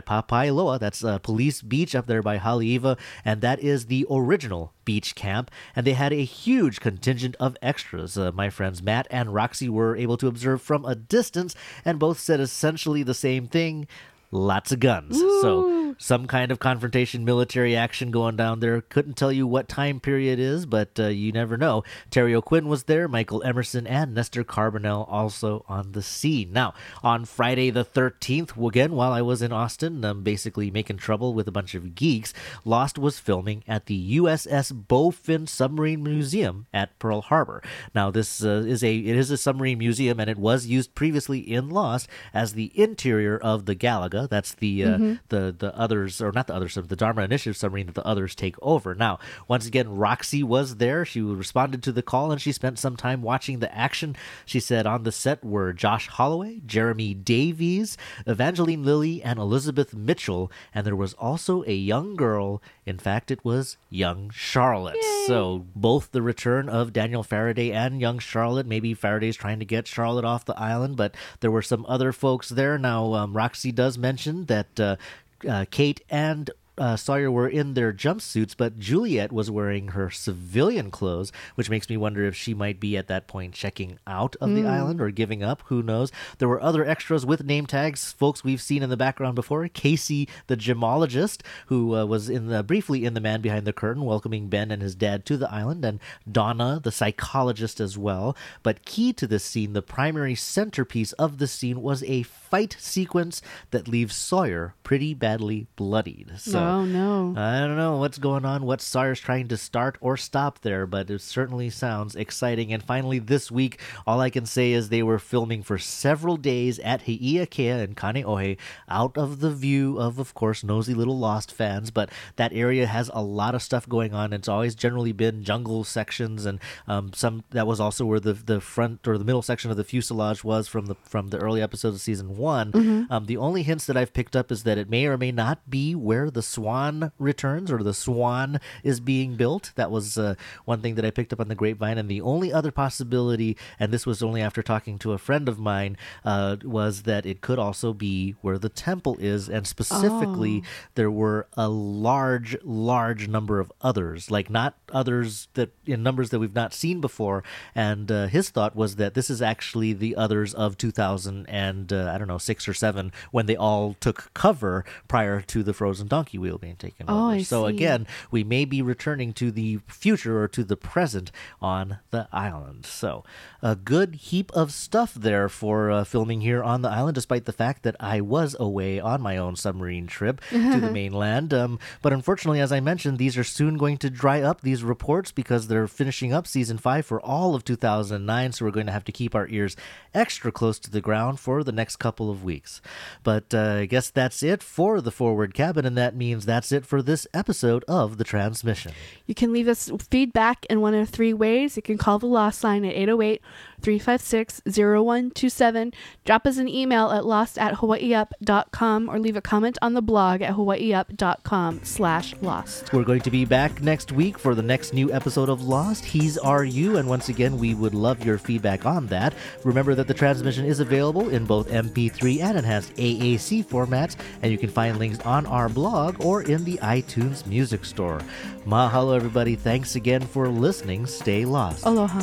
Papailoa. That's uh, Police Beach up there by Haleiwa, and that is the original beach camp. And they had a huge contingent of extras. Uh, my friends Matt and Roxy were able to observe from a distance, and both said essentially the same thing. Lots of guns. Ooh. So some kind of confrontation, military action going down there. Couldn't tell you what time period is, but uh, you never know. Terry O'Quinn was there, Michael Emerson, and Nestor Carbonell also on the scene. Now, on Friday the thirteenth, again, while I was in Austin, um, basically making trouble with a bunch of geeks, Lost was filming at the U S S Bowfin Submarine Museum at Pearl Harbor. Now, this uh, is a it is a submarine museum, and it was used previously in Lost as the interior of the Galaga. That's the uh, mm-hmm. the the others, or not the others, the Dharma Initiative submarine that the others take over. Now, once again, Roxy was there. She responded to the call, and she spent some time watching the action. She said on the set were Josh Holloway, Jeremy Davies, Evangeline Lilly, and Elizabeth Mitchell. And there was also a young girl. In fact, it was young Charlotte. Yay. So both the return of Daniel Faraday and young Charlotte. Maybe Faraday's trying to get Charlotte off the island, but there were some other folks there. Now, um, Roxy does mention that uh, uh, Kate and Uh, Sawyer were in their jumpsuits, but Juliet was wearing her civilian clothes, which makes me wonder if she might be at that point checking out of mm. the island or giving up. Who knows? There were other extras with name tags, folks we've seen in the background before. Casey, the gemologist, who uh, was in the, briefly in The Man Behind the Curtain, welcoming Ben and his dad to the island, and Donna, the psychologist, as well. But key to this scene, the primary centerpiece of the scene, was a fight sequence that leaves Sawyer pretty badly bloodied. So oh, no. I don't know what's going on, what Sawyer's trying to start or stop there, but it certainly sounds exciting. And finally, this week, all I can say is they were filming for several days at Hei'akea in Kaneohe, out of the view of, of course, nosy little Lost fans. But that area has a lot of stuff going on. It's always generally been jungle sections, and um, some that was also where the the front or the middle section of the fuselage was from the from the early episodes of season one. Mm-hmm. Um, the only hints that I've picked up is that it may or may not be where the Swan returns, or the Swan is being built. That was uh, one thing that I picked up on the grapevine. And the only other possibility, and this was only after talking to a friend of mine, uh, was that it could also be where the temple is. And specifically, oh. there were a large, large number of others, like not others that in numbers that we've not seen before. And uh, his thought was that this is actually the others of two thousand and uh, I don't know, six or seven, when they all took cover prior to the Frozen Donkey Wheel being taken oh, over. I so see. again, we may be returning to the future or to the present on the island. So a good heap of stuff there for uh, filming here on the island, despite the fact that I was away on my own submarine trip to the mainland. Um, but unfortunately, as I mentioned, these are soon going to dry up, these reports, because they're finishing up season five for all of two thousand nine. So we're going to have to keep our ears extra close to the ground for the next couple of weeks. But uh, I guess that's it for the Forward Cabin, and that means that's it for this episode of The Transmission. You can leave us feedback in one of three ways. You can call the Lost line at eight oh eight, three five six, oh one two seven, drop us an email at lost at hawaiiup dot com, or leave a comment on the blog at hawaiiup dot com slash lost. We're going to be back next week for the next new episode of Lost, He's Are You, and once again, we would love your feedback on that. Remember that The Transmission is available in both M P three and enhanced A A C formats, and you can find links on our blog or in the iTunes Music Store. Mahalo, everybody. Thanks again for listening. Stay lost. Aloha.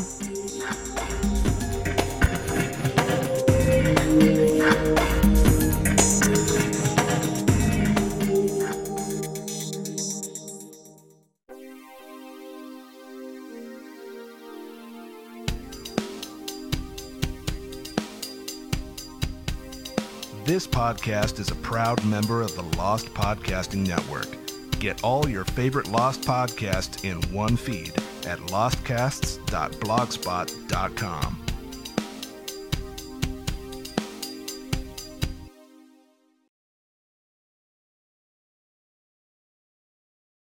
This podcast is a proud member of the Lost Podcasting Network. Get all your favorite Lost podcasts in one feed at lostcasts dot blogspot dot com.